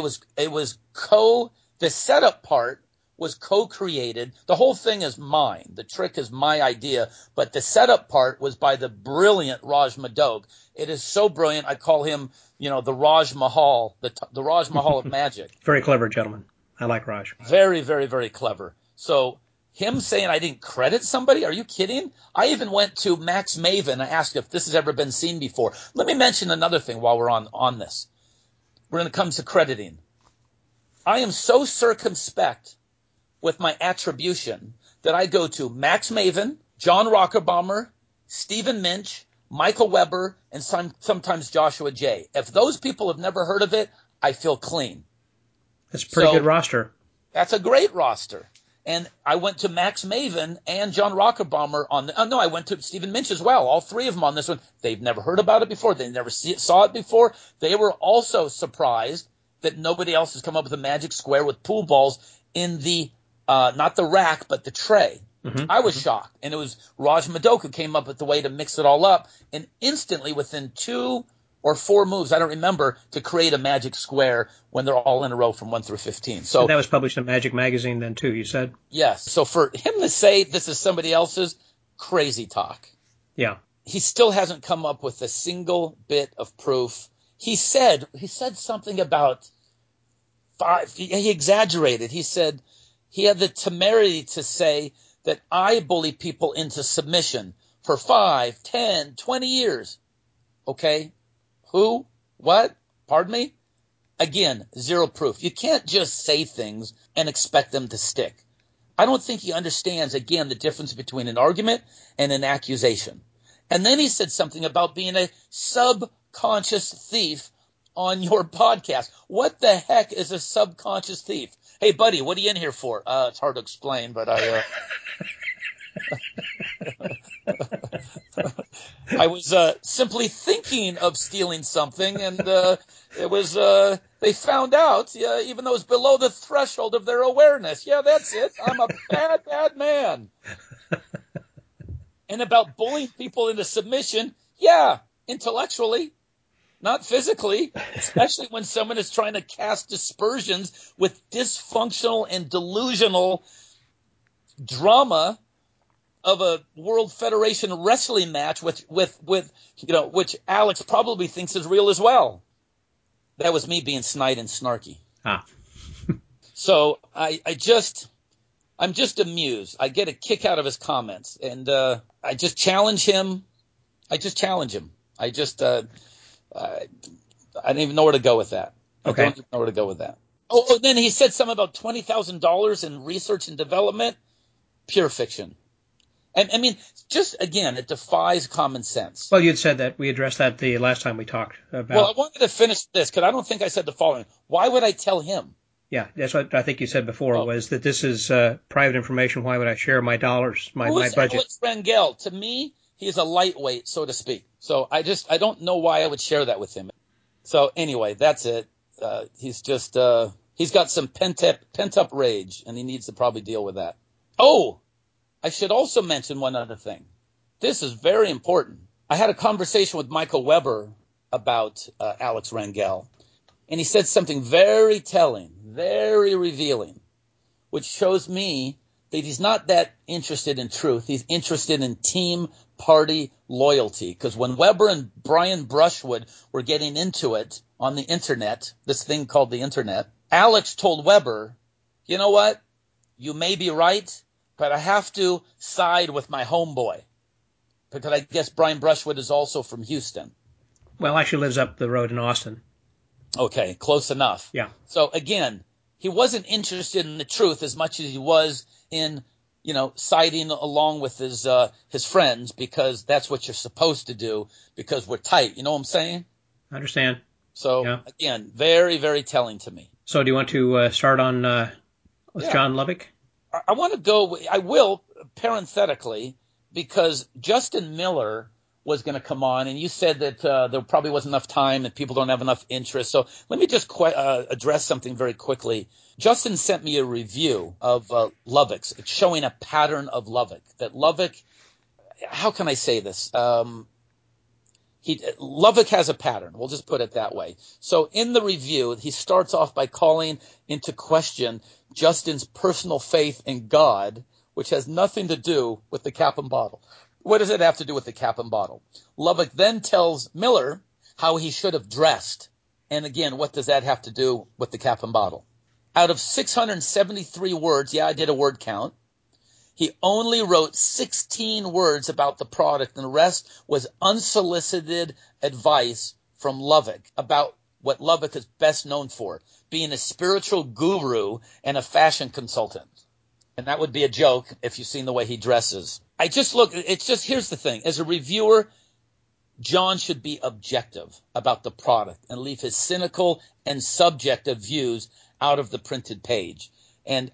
the setup part was co-created. The whole thing is mine. The trick is my idea, but the setup part was by the brilliant Raj Madog. It is so brilliant. I call him, the Raj Mahal, the Raj Mahal of magic. Very clever gentleman. I like Raj. Very, very, very clever. So him saying I didn't credit somebody, are you kidding? I even went to Max Maven. I asked if this has ever been seen before. Let me mention another thing while we're on this. When it comes to crediting, I am so circumspect with my attribution that I go to Max Maven, John Rockerbomber, Stephen Minch, Michael Weber, and sometimes Joshua J. If those people have never heard of it, I feel clean. That's a pretty good roster. That's a great roster. And I went to Max Maven and John Rockerbomber I went to Stephen Minch as well. All three of them on this one. They've never heard about it before. They never saw it before. They were also surprised that nobody else has come up with a magic square with pool balls in the not the rack, but the tray. Mm-hmm. I was shocked. And it was Raj Madog who came up with the way to mix it all up. And instantly, within 2 or 4 moves, I don't remember, to create a magic square when they're all in a row from 1 through 15. So and that was published in Magic Magazine then, too, you said? Yes. So for him to say this is somebody else's, crazy talk. Yeah. He still hasn't come up with a single bit of proof. He said something about 5. He exaggerated. He said he had the temerity to say that I bully people into submission for 5, 10, 20 years. Okay? Who? What? Pardon me? Again, zero proof. You can't just say things and expect them to stick. I don't think he understands, again, the difference between an argument and an accusation. And then he said something about being a subconscious thief on your podcast. What the heck is a subconscious thief? Hey, buddy, what are you in here for? It's hard to explain, but I was simply thinking of stealing something, and it was they found out, even though it's below the threshold of their awareness. Yeah, that's it. I'm a bad, bad man. And about bullying people into submission, yeah, intellectually, not physically, especially when someone is trying to cast dispersions with dysfunctional and delusional drama of a World Federation wrestling match with which Alex probably thinks is real as well. That was me being snide and snarky. So I'm just amused. I get a kick out of his comments, and I just challenge him. I don't even know where to go with that. Okay. I don't even know where to go with that. Oh, then he said something about $20,000 in research and development. Pure fiction. And I mean, just again, it defies common sense. Well, you'd said that we addressed that the last time we talked about. Well, I wanted to finish this because I don't think I said the following. Why would I tell him? Yeah, that's what I think you said before, was that this is private information. Why would I share my dollars, my budget? Alex Rangel? To me, he's a lightweight, so to speak. So I don't know why I would share that with him. So anyway, that's it. He's got some pent up rage, and he needs to probably deal with that. Oh, I should also mention one other thing. This is very important. I had a conversation with Michael Weber about Alex Rangel, and he said something very telling, very revealing, which shows me that he's not that interested in truth. He's interested in team party loyalty. Because when Weber and Brian Brushwood were getting into it on the internet, this thing called the internet, Alex told Weber, you know what? You may be right, but I have to side with my homeboy. Because I guess Brian Brushwood is also from Houston. Well, actually lives up the road in Austin. Okay, close enough. Yeah. So again, he wasn't interested in the truth as much as he was in, siding along with his friends, because that's what you're supposed to do because we're tight. You know what I'm saying? I understand. So yeah. Again, very, very telling to me. So do you want to start on with John Lovick? I want to go. I will parenthetically, because Justin Miller was going to come on, and you said that there probably wasn't enough time and people don't have enough interest. So let me just address something very quickly. Justin sent me a review of Lovick's. It's showing a pattern of Lovick. That Lovick, how can I say this? Lovick has a pattern. We'll just put it that way. So in the review, he starts off by calling into question Justin's personal faith in God, which has nothing to do with the cap and bottle. What does it have to do with the cap and bottle? Lovick then tells Miller how he should have dressed. And again, what does that have to do with the cap and bottle? Out of 673 words, I did a word count, he only wrote 16 words about the product, and the rest was unsolicited advice from Lovick about what Lovick is best known for, being a spiritual guru and a fashion consultant. And that would be a joke if you've seen the way he dresses. Here's the thing. As a reviewer, John should be objective about the product and leave his cynical and subjective views out of the printed page. And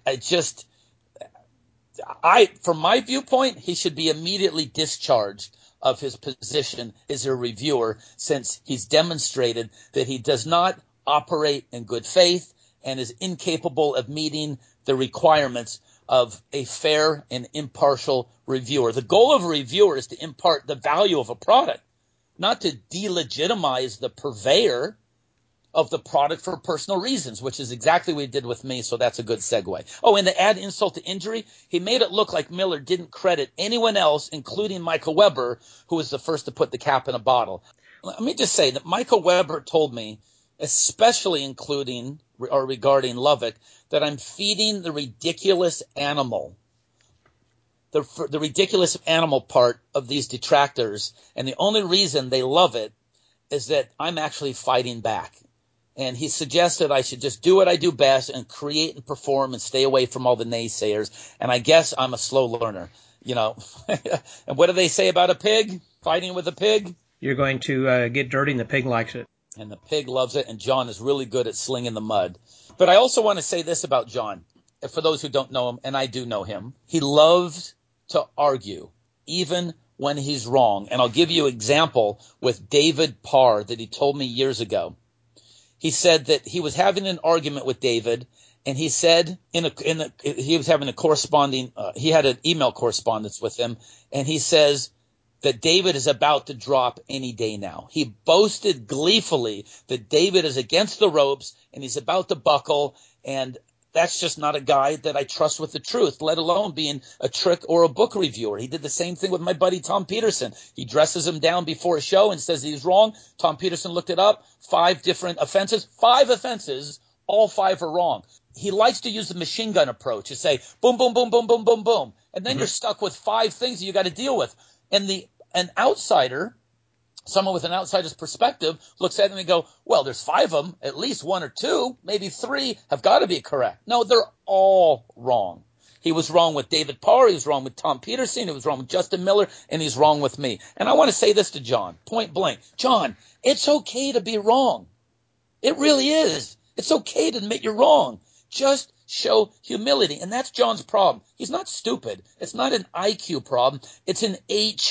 from my viewpoint, he should be immediately discharged of his position as a reviewer, since he's demonstrated that he does not operate in good faith and is incapable of meeting the requirements of a fair and impartial reviewer. The goal of a reviewer is to impart the value of a product, not to delegitimize the purveyor of the product for personal reasons, which is exactly what he did with me, so that's a good segue. Oh, and to add insult to injury, he made it look like Miller didn't credit anyone else, including Michael Weber, who was the first to put the cap in a bottle. Let me just say that Michael Weber told me, especially regarding Lovick, that I'm feeding the ridiculous animal. The ridiculous animal part of these detractors, and the only reason they love it is that I'm actually fighting back. And he suggested I should just do what I do best and create and perform and stay away from all the naysayers. And I guess I'm a slow learner, And what do they say about a pig? Fighting with a pig? You're going to get dirty, and the pig likes it. And the pig loves it, and John is really good at slinging the mud. But I also want to say this about John. For those who don't know him, and I do know him, he loves to argue, even when he's wrong. And I'll give you an example with David Parr that he told me years ago. He said that he was having an argument with David, and he said he was having he had an email correspondence with him, and he says that David is about to drop any day now. He boasted gleefully that David is against the ropes and he's about to buckle, and that's just not a guy that I trust with the truth, let alone being a trick or a book reviewer. He did the same thing with my buddy Tom Peterson. He dresses him down before a show and says he's wrong. Tom Peterson looked it up. 5 different offenses. 5 offenses. All 5 are wrong. He likes to use the machine gun approach to say boom, boom, boom, boom, boom, boom, boom. And then you're stuck with 5 things you got to deal with. And an outsider, someone with an outsider's perspective, looks at them and go, well, there's 5 of them, at least 1 or 2, maybe 3 have got to be correct. No, they're all wrong. He was wrong with David Parr. He was wrong with Tom Peterson. He was wrong with Justin Miller. And he's wrong with me. And I want to say this to John, point blank. John, it's okay to be wrong. It really is. It's okay to admit you're wrong. Just show humility. And that's John's problem. He's not stupid. It's not an IQ problem. It's an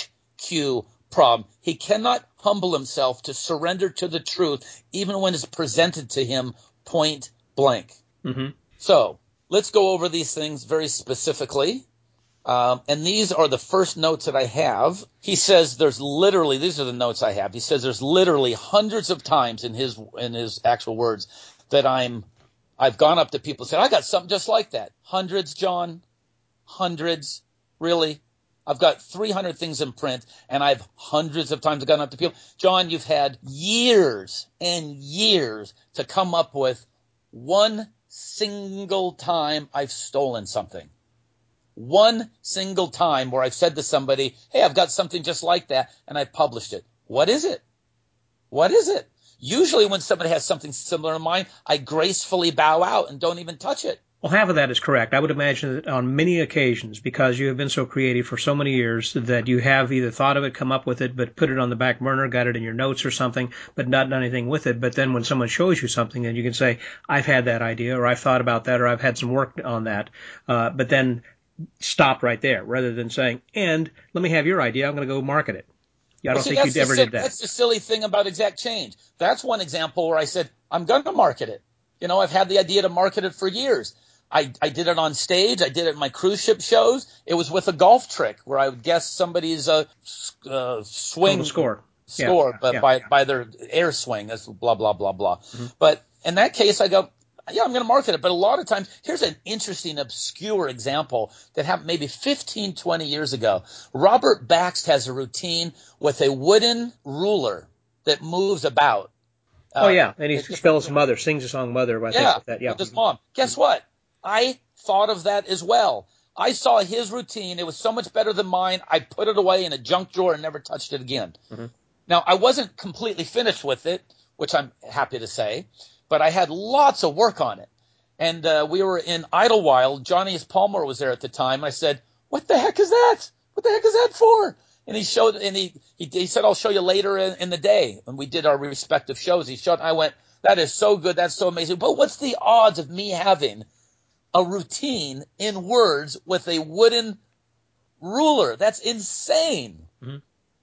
HQ problem. He cannot humble himself to surrender to the truth, even when it's presented to him point blank. Mm-hmm. So let's go over these things very specifically. And these are the first notes that I have. He says these are the notes I have. He says there's literally hundreds of times in his actual words that I've gone up to people and said, I got something just like that. Hundreds, John. Hundreds. Really? I've got 300 things in print, and I've hundreds of times gone up to people. John, you've had years and years to come up with one single time I've stolen something. One single time where I've said to somebody, hey, I've got something just like that, and I've published it. What is it? What is it? Usually when somebody has something similar to mine, I gracefully bow out and don't even touch it. Well, half of that is correct. I would imagine that on many occasions, because you have been so creative for so many years, that you have either thought of it, come up with it, but put it on the back burner, got it in your notes or something, but not done anything with it. But then when someone shows you something, then you can say, I've had that idea, or I've thought about that, or I've had some work on that. But then stop right there, rather than saying, and let me have your idea, I'm going to go market it. I don't think you ever did that. That's the silly thing about Exact Change. That's one example where I said, I'm going to market it. You know, I've had the idea to market it for years. I did it on stage. I did it in my cruise ship shows. It was with a golf trick where I would guess somebody's swing score, but by their air swing. That's blah, blah, blah, blah. Mm-hmm. But in that case, I go, yeah, I'm going to market it. But a lot of times, here's an interesting, obscure example that happened maybe 15, 20 years ago. Robert Baxt has a routine with a wooden ruler that moves about. And he spells Mother, sings the song Mother. I think with that. With his mom. Guess what? I thought of that as well. I saw his routine. It was so much better than mine. I put it away in a junk drawer and never touched it again. Mm-hmm. Now, I wasn't completely finished with it, which I'm happy to say, but I had lots of work on it. And we were in Idlewild. Johnny S. Palmer was there at the time. I said, what the heck is that? What the heck is that for? And he showed, and he said, I'll show you later in the day. And we did our respective shows. He showed, and I went, that is so good. That's so amazing. But what's the odds of me having a routine in words with a wooden ruler? That's insane. Mm-hmm.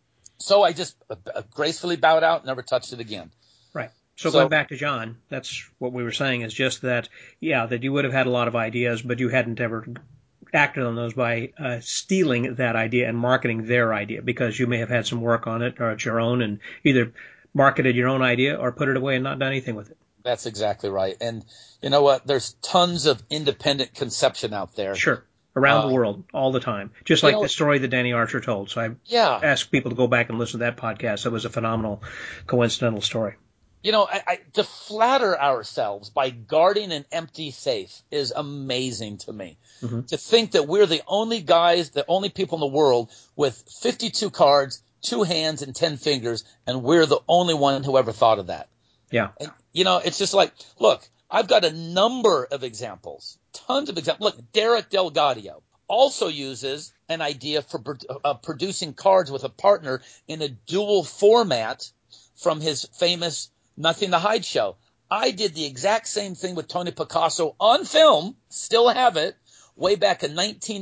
So I just gracefully bowed out and never touched it again. Right. So going back to John, that's what we were saying, is just that, that you would have had a lot of ideas, but you hadn't ever acted on those by stealing that idea and marketing their idea, because you may have had some work on it or it's your own, and either marketed your own idea or put it away and not done anything with it. That's exactly right. And you know what? There's tons of independent conception out there. Sure. Around the world, all the time. Just like the story that Danny Archer told. So I ask people to go back and listen to that podcast. It was a phenomenal, coincidental story. You know, to flatter ourselves by guarding an empty safe is amazing to me. Mm-hmm. To think that we're the only guys, the only people in the world with 52 cards, 2 hands, and 10 fingers, and we're the only one who ever thought of that. Yeah. And, it's just like, look, I've got a number of examples, tons of examples. Look, Derek Delgadio also uses an idea for producing cards with a partner in a dual format from his famous Nothing to Hide show. I did the exact same thing with Tony Picasso on film, still have it, way back in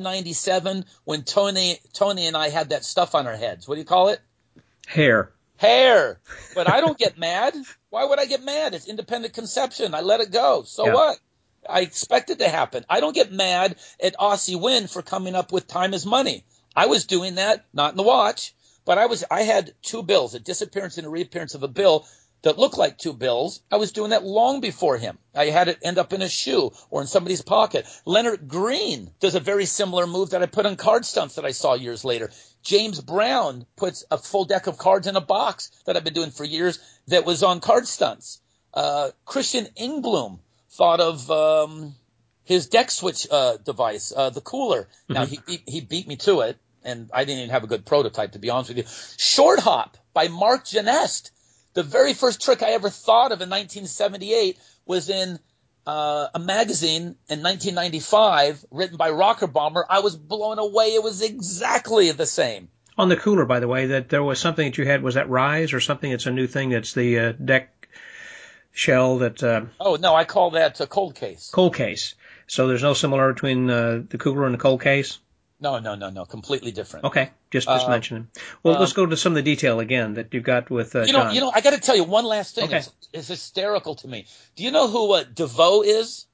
1997 when Tony and I had that stuff on our heads. What do you call it? Hair. But I don't get mad. Why would I get mad? It's independent conception. I let it go. So what? I expect it to happen. I don't get mad at Aussie Wynn for coming up with Time is Money. I was doing that, not in the watch, but I had 2 bills, a disappearance and a reappearance of a bill that looked like 2 bills. I was doing that long before him. I had it end up in a shoe or in somebody's pocket. Leonard Green does a very similar move that I put on card stunts that I saw years later. James Brown puts a full deck of cards in a box that I've been doing for years that was on card stunts. Christian Ingblom thought of his deck switch device, the cooler. Mm-hmm. Now, he beat me to it, and I didn't even have a good prototype, to be honest with you. Short Hop by Mark Genest. The very first trick I ever thought of in 1978 was in a magazine in 1995 written by Rocker Bomber. I was blown away. It was exactly the same. On the cooler, by the way, that there was something that you had, was that Rise or something? It's a new thing. It's the deck shell that... Oh, no, I call that a cold case. Cold case. So there's no similarity between the cooler and the cold case? No, completely different. Okay, just mentioning. Well, let's go to some of the detail again that you've got with John. I got to tell you one last thing. Okay. It's hysterical to me. Do you know who DeVoe is?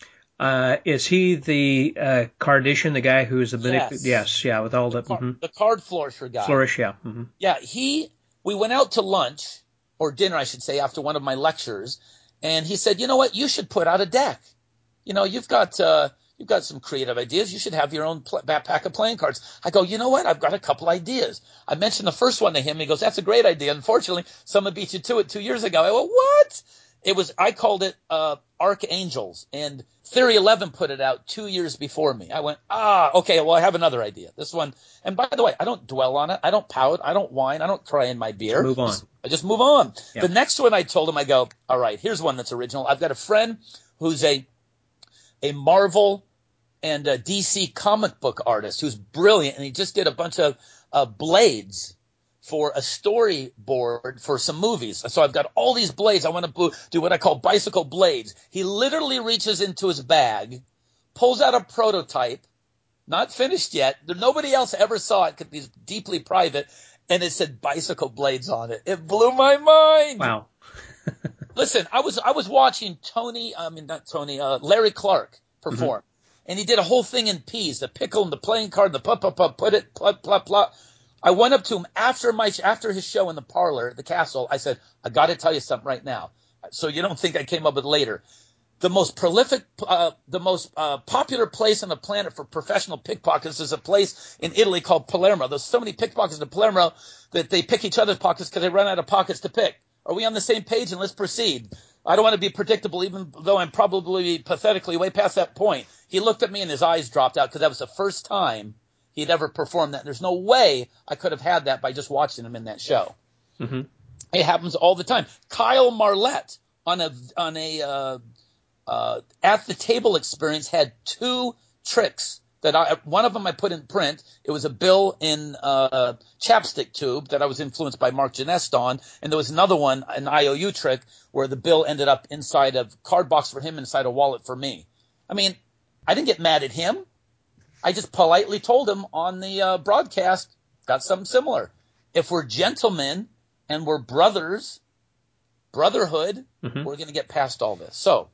Is he the Kardashian, the guy who's the Yes, yeah, with all the the card flourisher guy. Flourish, yeah. Mm-hmm. Yeah, we went out to lunch, or dinner, I should say, after one of my lectures, and he said, you know what, you should put out a deck. You know, you've got some creative ideas. You should have your own pack of playing cards. I go, you know what, I've got a couple ideas. I mentioned the first one to him. He goes, that's a great idea. Unfortunately, someone beat you to it 2 years ago. I go, what? I called it Archangels, and Theory 11 put it out 2 years before me. I went, okay, well, I have another idea. This one, and by the way, I don't dwell on it. I don't pout. I don't whine. I don't cry in my beer. Move on. I just move on. Yeah. The next one I told him, I go, all right, here's one that's original. I've got a friend who's a Marvel and a DC comic book artist who's brilliant, and he just did a bunch of blades for a storyboard for some movies. So I've got all these blades. I want to do what I call bicycle blades. He literally reaches into his bag, pulls out a prototype, not finished yet. Nobody else ever saw it because he's deeply private, and it said bicycle blades on it. It blew my mind. Wow. Listen, I was watching Larry Clark perform. Mm-hmm. And he did a whole thing in P's, the pickle and the playing card, the put it, plot. I went up to him after his show in the parlor, the castle. I said, I got to tell you something right now, so you don't think I came up with it later. The most prolific, popular place on the planet for professional pickpockets is a place in Italy called Palermo. There's so many pickpockets in Palermo that they pick each other's pockets because they run out of pockets to pick. Are we on the same page? And let's proceed. I don't want to be predictable, even though I'm probably pathetically way past that point. He looked at me and his eyes dropped out because that was the first time he'd ever performed that. There's no way I could have had that by just watching him in that show. Mm-hmm. It happens all the time. Kyle Marlett on a at the table experience had two tricks that one of them I put in print. It was a bill in chapstick tube that I was influenced by Mark Genest on, and there was another one, an IOU trick, where the bill ended up inside a card box for him, inside a wallet for me. I mean, I didn't get mad at him. I just politely told him on the broadcast, got something similar. If we're gentlemen and we're brotherhood, mm-hmm. we're going to get past all this. So,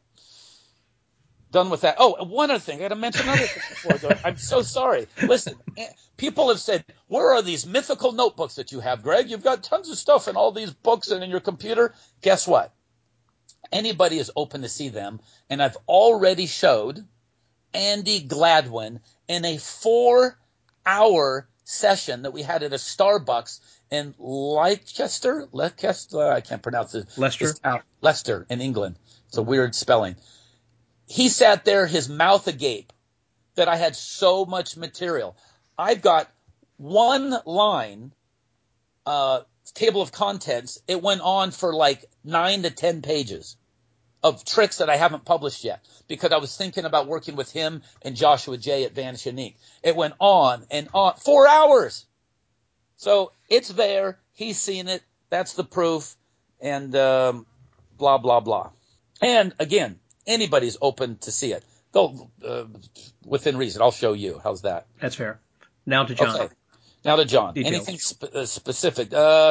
done with that. Oh, one other thing. I got to mention another thing before I go. I'm so sorry. Listen, people have said, where are these mythical notebooks that you have, Greg? You've got tons of stuff in all these books and in your computer. Guess what? Anybody is open to see them. And I've already showed Andy Gladwin in a 4-hour session that we had at a Starbucks in Leicester, I can't pronounce it. Leicester in England. It's a weird spelling. He sat there, his mouth agape, that I had so much material. I've got one line, table of contents. It went on for like 9 to 10 pages of tricks that I haven't published yet because I was thinking about working with him and Joshua J at Vanish Unique. It went on and on. 4 hours. So it's there. He's seen it. That's the proof. And blah, blah, blah. And again, anybody's open to see it. Go within reason. I'll show you. How's that? That's fair. Now to John. Okay. Now to John. Details. Anything specific?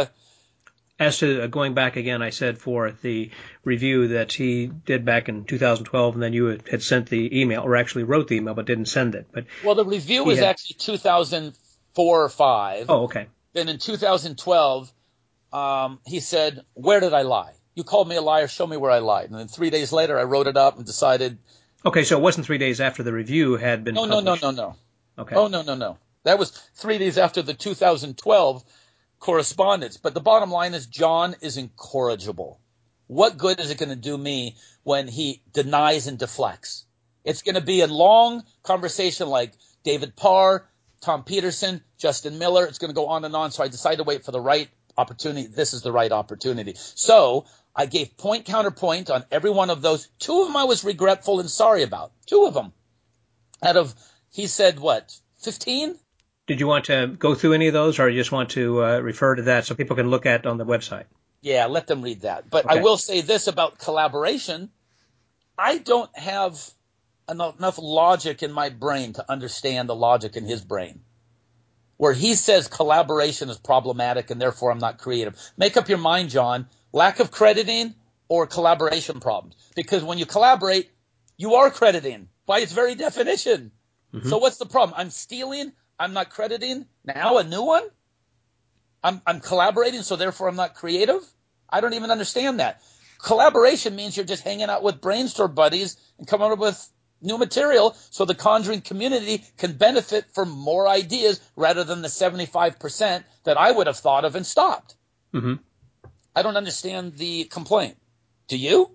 As to going back again, I said for the review that he did back in 2012, and then you had sent the email, or actually wrote the email, but didn't send it. But well, the review was actually 2004 or 5. Oh, okay. Then in 2012, he said, "Where did I lie? You called me a liar. Show me where I lied." And then 3 days later, I wrote it up and decided. Okay, so it wasn't 3 days after the review had been published. No. Okay. Oh, no. That was 3 days after the 2012 correspondence. But the bottom line is John is incorrigible. What good is it going to do me when he denies and deflects? It's going to be a long conversation like David Parr, Tom Peterson, Justin Miller. It's going to go on and on. So I decided to wait for the right opportunity. This is the right opportunity. So I gave point counterpoint on every one of those. 2 of them I was regretful and sorry about. 2 of them. Out of, he said, what, 15? Did you want to go through any of those, or you just want to refer to that so people can look at on the website? Yeah, let them read that. But Okay. I will say this about collaboration. I don't have enough logic in my brain to understand the logic in his brain, where he says collaboration is problematic and therefore I'm not creative. Make up your mind, John. Lack of crediting or collaboration problems. Because when you collaborate, you are crediting by its very definition. Mm-hmm. So what's the problem? I'm stealing. I'm not crediting. Now a new one? I'm collaborating, so therefore I'm not creative? I don't even understand that. Collaboration means you're just hanging out with brainstorm buddies and coming up with new material so the Conjuring community can benefit from more ideas rather than the 75% that I would have thought of and stopped. Mm-hmm. I don't understand the complaint. Do you?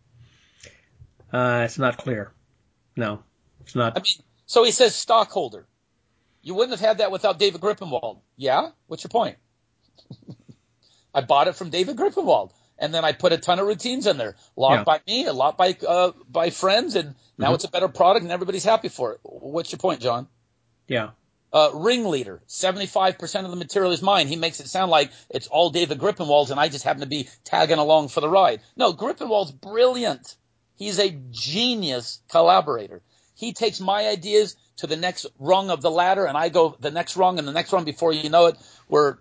It's not clear. No, it's not. I mean, so he says stockholder. You wouldn't have had that without David Grippenwald. Yeah? What's your point? I bought it from David Grippenwald. And then I put a ton of routines in there. A lot by me, a lot by friends, and now it's a better product and everybody's happy for it. What's your point, John? Yeah. Ringleader, 75% of the material is mine. He makes it sound like it's all David Grippenwald's and I just happen to be tagging along for the ride. No, Grippenwald's brilliant. He's a genius collaborator. He takes my ideas to the next rung of the ladder and I go the next rung and the next rung. Before you know it, we're,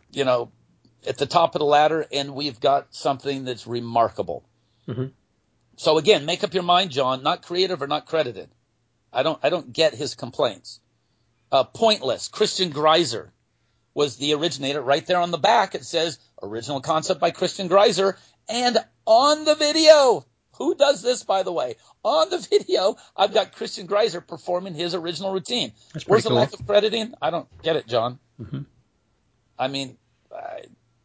at the top of the ladder, and we've got something that's remarkable. Mm-hmm. So again, make up your mind, John, not creative or not credited. I don't get his complaints. Pointless. Christian Greiser was the originator. Right there on the back, it says original concept by Christian Greiser. And on the video, who does this, by the way? On the video, I've got Christian Greiser performing his original routine. That's pretty Where's cool. the lack of crediting? I don't get it, John. Mm-hmm. I mean, I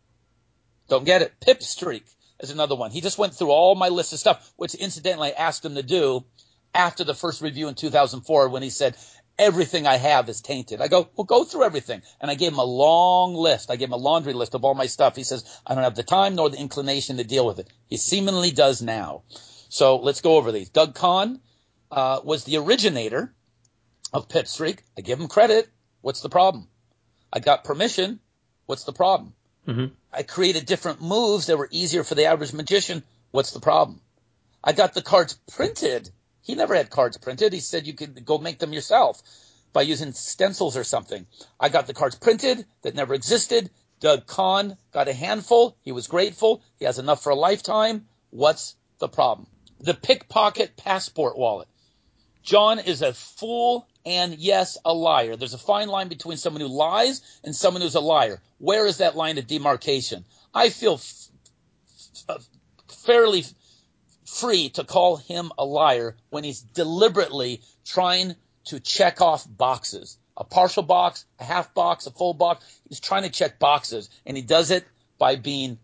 don't get it. Pip Streak is another one. He just went through all my list of stuff, which incidentally I asked him to do after the first review in 2004 when he said, everything I have is tainted. I go, well, go through everything. And I gave him a long list. I gave him a laundry list of all my stuff. He says, I don't have the time nor the inclination to deal with it. He seemingly does now. So let's go over these. Doug Kahn was the originator of Pip Streak. I give him credit. What's the problem? I got permission. What's the problem? Mm-hmm. I created different moves that were easier for the average magician. What's the problem? I got the cards printed. He never had cards printed. He said you could go make them yourself by using stencils or something. I got the cards printed that never existed. Doug Kahn got a handful. He was grateful. He has enough for a lifetime. What's the problem? The pickpocket passport wallet. John is a fool and, yes, a liar. There's a fine line between someone who lies and someone who's a liar. Where is that line of demarcation? I feel fairly free to call him a liar when he's deliberately trying to check off boxes. A partial box, a half box, a full box. He's trying to check boxes, and he does it by being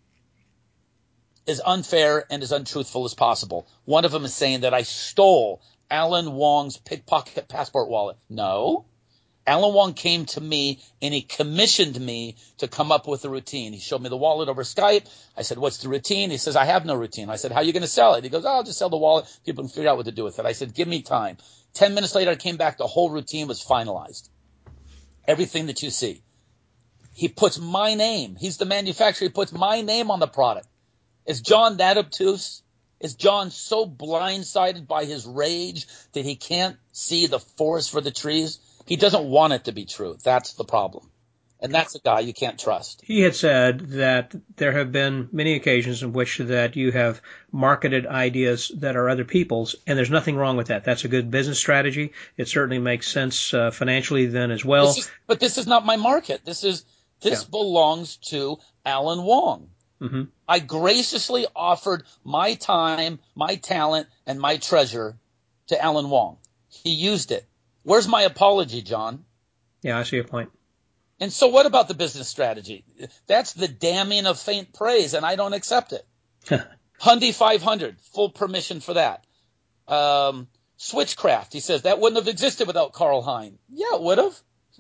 as unfair and as untruthful as possible. One of them is saying that I stole Alan Wong's pickpocket passport wallet. No. Alan Wong came to me and he commissioned me to come up with a routine. He showed me the wallet over Skype. I said, what's the routine? He says, I have no routine. I said, how are you going to sell it? He goes, I'll just sell the wallet. People can figure out what to do with it. I said, give me time. 10 minutes later, I came back. The whole routine was finalized. Everything that you see. He puts my name. He's the manufacturer. He puts my name on the product. Is John that obtuse? Is John so blindsided by his rage that he can't see the forest for the trees? He doesn't want it to be true. That's the problem. And that's a guy you can't trust. He had said that there have been many occasions in which that you have marketed ideas that are other people's, and there's nothing wrong with that. That's a good business strategy. It certainly makes sense financially then as well. But this is not my market. This belongs to Alan Wong. Mm-hmm. I graciously offered my time, my talent, and my treasure to Alan Wong. He used it. Where's my apology, John? Yeah, I see your point. And so what about the business strategy? That's the damning of faint praise, and I don't accept it. Hyundai 500, full permission for that. Switchcraft, he says, that wouldn't have existed without Carl Hein. Yeah, it would have.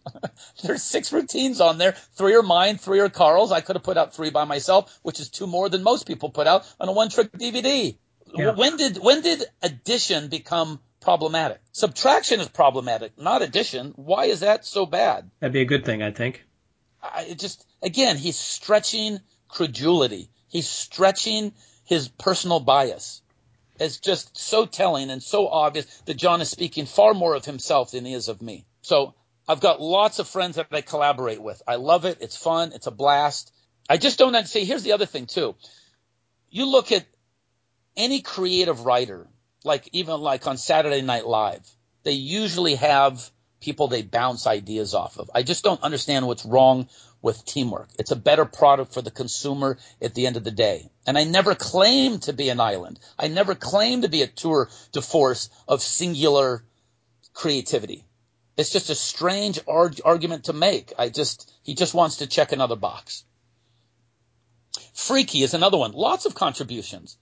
There's 6 routines on there. 3 are mine, 3 are Carl's. I could have put out 3 by myself, which is 2 more than most people put out on a one-trick DVD. Yeah. When did addition become problematic? Subtraction is problematic, not addition. Why is that so bad? That'd be a good thing, I think. Again, he's stretching credulity. He's stretching his personal bias. It's just so telling and so obvious that John is speaking far more of himself than he is of me. So I've got lots of friends that I collaborate with. I love it. It's fun. It's a blast. I just don't understand. Here's the other thing, too. You look at any creative writer, even on Saturday Night Live, they usually have people they bounce ideas off of. I just don't understand what's wrong with teamwork. It's a better product for the consumer at the end of the day. And I never claim to be an island. I never claim to be a tour de force of singular creativity. It's just a strange argument to make. He just wants to check another box. Freaky is another one. Lots of contributions.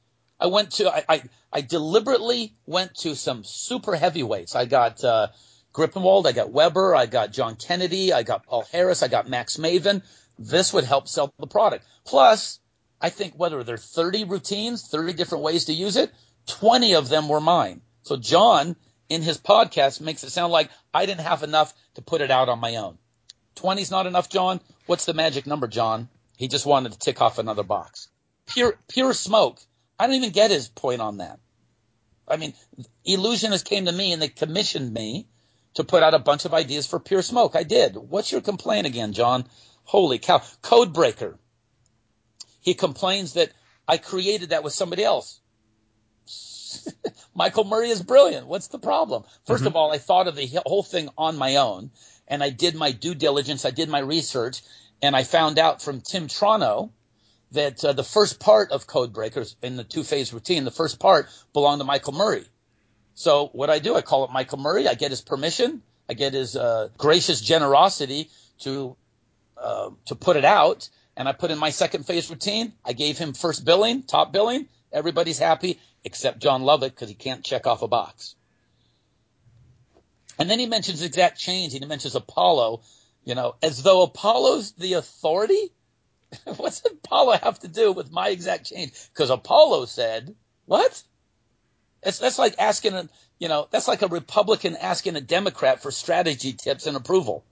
I deliberately went to some super heavyweights. I got Grippenwald, I got Weber, I got John Kennedy, I got Paul Harris, I got Max Maven. This would help sell the product. Plus, I think whether they're 30 routines, 30 different ways to use it, 20 of them were mine. So John, in his podcast, makes it sound like I didn't have enough to put it out on my own. 20's not enough, John? What's the magic number, John? He just wanted to tick off another box. Pure Smoke. I don't even get his point on that. I mean, Illusionists came to me and they commissioned me to put out a bunch of ideas for Pure Smoke. I did. What's your complaint again, John? Holy cow. Codebreaker. He complains that I created that with somebody else. Michael Murray is brilliant. What's the problem? First of all, I thought of the whole thing on my own, and I did my due diligence. I did my research, and I found out from Tim Trono that the first part of Codebreakers in the 2-phase routine, the first part belonged to Michael Murray. So what I do, I call it Michael Murray. I get his permission. I get his gracious generosity to put it out. And I put in my 2nd-phase routine. I gave him first billing, top billing. Everybody's happy except John Lovett because he can't check off a box. And then he mentions exact change. He mentions Apollo, as though Apollo's the authority. What's Apollo have to do with my exact change? Because Apollo said, what? That's like asking that's like a Republican asking a Democrat for strategy tips and approval.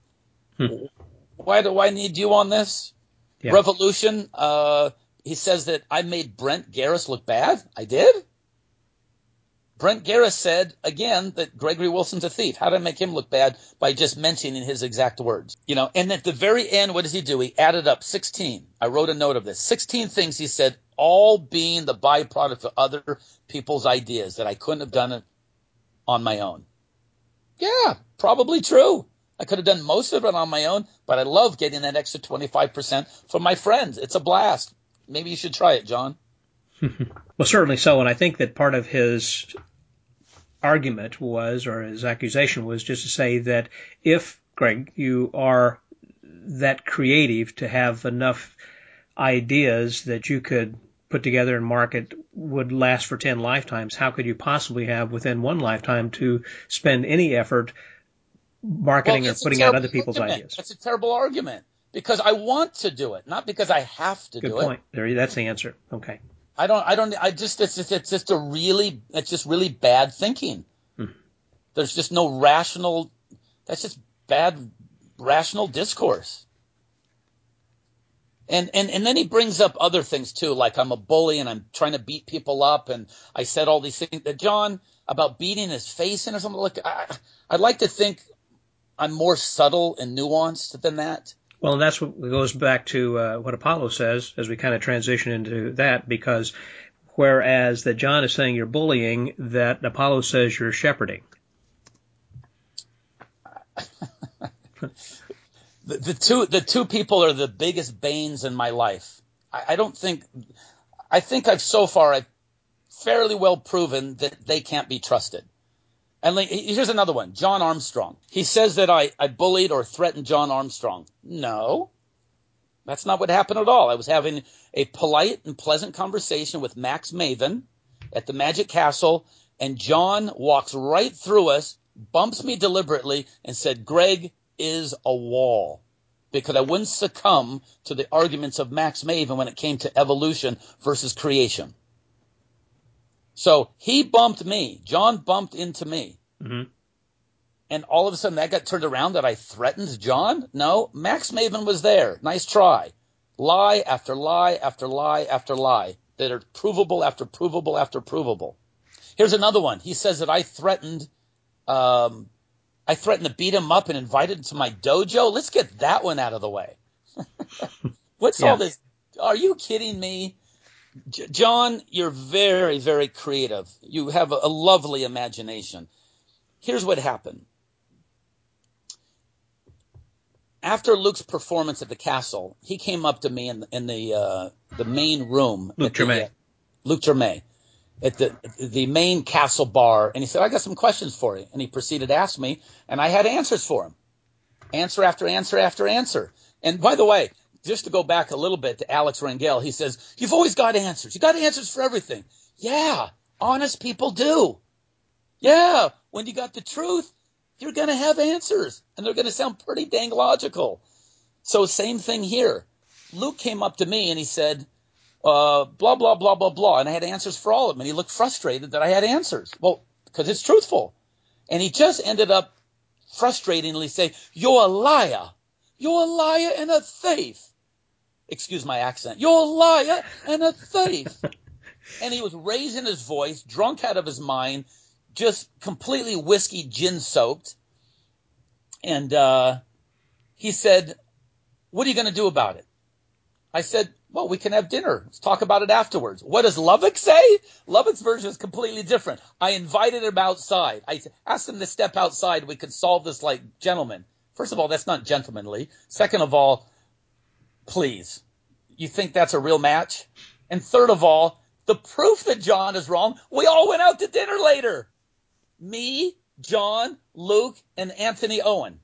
Why do I need you on this? Yeah. Revolution, he says that I made Brent Garris look bad. I did. Brent Garris said, again, that Gregory Wilson's a thief. How did I make him look bad? By just mentioning his exact words. And at the very end, what does he do? He added up 16. I wrote a note of this. 16 things he said, all being the byproduct of other people's ideas, that I couldn't have done it on my own. Yeah, probably true. I could have done most of it on my own, but I love getting that extra 25% from my friends. It's a blast. Maybe you should try it, John. Well, certainly so. And I think that part of his argument was, or his accusation was, just to say that if, Greg, you are that creative to have enough ideas that you could put together and market would last for 10 lifetimes, how could you possibly have within one lifetime to spend any effort marketing or putting out other people's ideas? That's a terrible argument because I want to do it, not because I have to do it. Good point. There, that's the answer. Okay. It's just really bad thinking. There's just no rational, that's just bad rational discourse. And then he brings up other things too, like I'm a bully and I'm trying to beat people up. And I said all these things that John about beating his face in or something like, I'd like to think I'm more subtle and nuanced than that. Well, and that's what goes back to what Apollo says as we kind of transition into that, because whereas that John is saying you're bullying, that Apollo says you're shepherding. The two people are the biggest banes in my life. I think I've fairly well proven that they can't be trusted. And here's another one, John Armstrong. He says that I bullied or threatened John Armstrong. No, that's not what happened at all. I was having a polite and pleasant conversation with Max Maven at the Magic Castle, and John walks right through us, bumps me deliberately, and said, Greg, is a wall, because I wouldn't succumb to the arguments of Max Maven when it came to evolution versus creation. So he bumped me. John bumped into me. Mm-hmm. And all of a sudden that got turned around that I threatened John? No, Max Maven was there. Nice try. Lie after lie after lie after lie that are provable after provable after provable. Here's another one. He says that I threatened to beat him up and invited him to my dojo. Let's get that one out of the way. What's all this? Are you kidding me? John, you're very, very creative. You have a lovely imagination. Here's what happened. After Luke's performance at the castle, he came up to me in the main room. Luke Germain. At the main castle bar, and he said, I got some questions for you. And he proceeded to ask me, and I had answers for him. Answer after answer after answer. And by the way, just to go back a little bit to Alex Rangel, he says, you've always got answers. You got answers for everything. Yeah, honest people do. Yeah, when you got the truth, you're going to have answers, and they're going to sound pretty dang logical. So same thing here. Luke came up to me, and he said, blah, blah, blah, blah, blah. And I had answers for all of them. And he looked frustrated that I had answers. Well, because it's truthful. And he just ended up frustratingly saying, you're a liar. You're a liar and a thief. Excuse my accent. You're a liar and a thief. And he was raising his voice, drunk out of his mind, just completely whiskey gin soaked. And he said, what are you going to do about it? I said, well, we can have dinner. Let's talk about it afterwards. What does Lovick say? Lovick's version is completely different. I invited him outside. I asked him to step outside. We could solve this like gentlemen. First of all, that's not gentlemanly. Second of all, please, you think that's a real match? And third of all, the proof that John is wrong, we all went out to dinner later. Me, John, Luke, and Anthony Owens.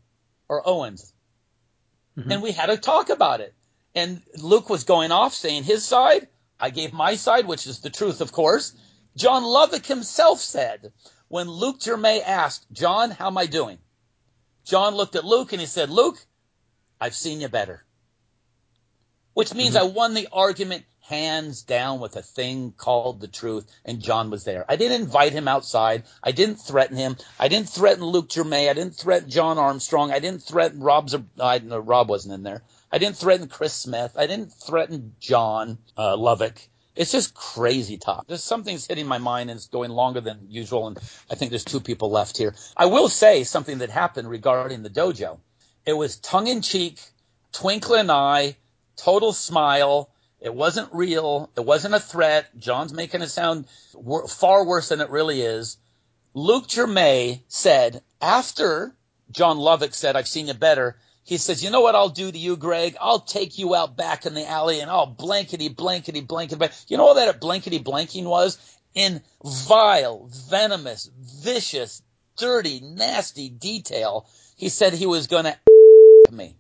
Mm-hmm. And we had a talk about it. And Luke was going off saying his side. I gave my side, which is the truth, of course. John Lovick himself said, when Luke Germain asked, John, how am I doing? John looked at Luke and he said, Luke, I've seen you better. Which means I won the argument hands down with a thing called the truth, and John was there. I didn't invite him outside. I didn't threaten him. I didn't threaten Luke Germain. I didn't threaten John Armstrong. I didn't threaten Rob wasn't in there. I didn't threaten Chris Smith. I didn't threaten John Lovick. It's just crazy talk. There's something's hitting my mind, and it's going longer than usual, and I think there's two people left here. I will say something that happened regarding the dojo. It was tongue-in-cheek, twinkle in eye, total smile. It wasn't real. It wasn't a threat. John's making it sound far worse than it really is. Luke Germain said, after John Lovick said, I've seen you better, he says, you know what I'll do to you, Greg? I'll take you out back in the alley and I'll blankety. You know what that blankety blanking was? In vile, venomous, vicious, dirty, nasty detail, he said he was going to me.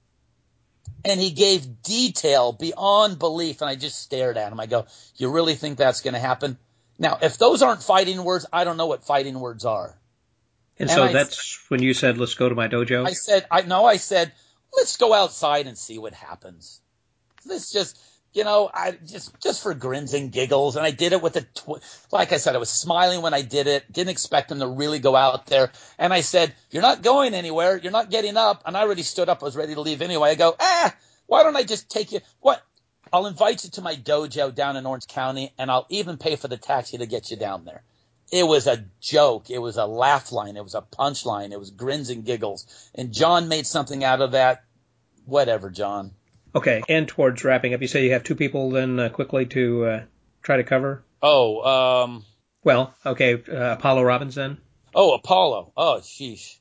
And he gave detail beyond belief, and I just stared at him. I go, you really think that's going to happen? Now, if those aren't fighting words, I don't know what fighting words are. And so that's when you said, let's go to my dojo? I said, let's go outside and see what happens. Let's just, just for grins and giggles. And I did it with like I said, I was smiling when I did it. Didn't expect them to really go out there. And I said, you're not going anywhere. You're not getting up. And I already stood up. I was ready to leave anyway. I go, why don't I just take you? What? I'll invite you to my dojo down in Orange County, and I'll even pay for the taxi to get you down there. It was a joke. It was a laugh line. It was a punch line. It was grins and giggles. And John made something out of that. Whatever, John. Okay. And towards wrapping up, you say you have two people then quickly to try to cover? Well, okay. Apollo Robbins then? Oh, Apollo. Oh, sheesh.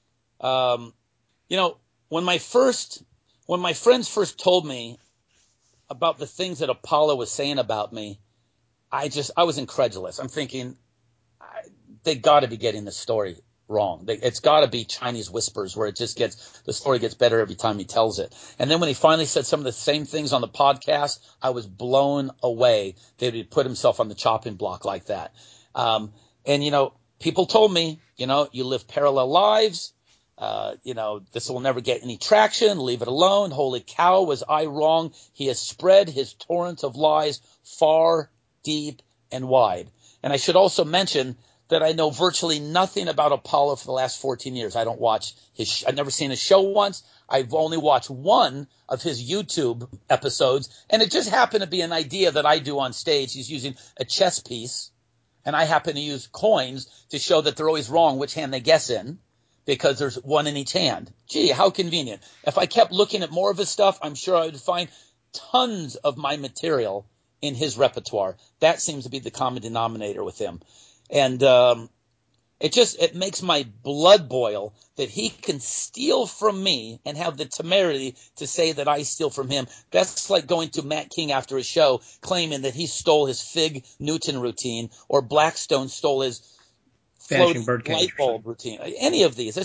When my friends first told me about the things that Apollo was saying about me, I was incredulous. I'm thinking, they got to be getting the story wrong. It's got to be Chinese whispers where the story gets better every time he tells it. And then when he finally said some of the same things on the podcast, I was blown away that he'd put himself on the chopping block like that. People told me, you live parallel lives. This will never get any traction. Leave it alone. Holy cow, was I wrong? He has spread his torrent of lies far, deep, and wide. And I should also mention that I know virtually nothing about Apollo for the last 14 years. I don't watch I've never seen his show once. I've only watched one of his YouTube episodes, and it just happened to be an idea that I do on stage. He's using a chess piece, and I happen to use coins to show that they're always wrong which hand they guess in, because there's one in each hand. Gee, how convenient. If I kept looking at more of his stuff, I'm sure I would find tons of my material in his repertoire. That seems to be the common denominator with him. And it makes my blood boil that he can steal from me and have the temerity to say that I steal from him. That's like going to Matt King after a show claiming that he stole his Fig Newton routine, or Blackstone stole his floating light bulb routine. Any of these.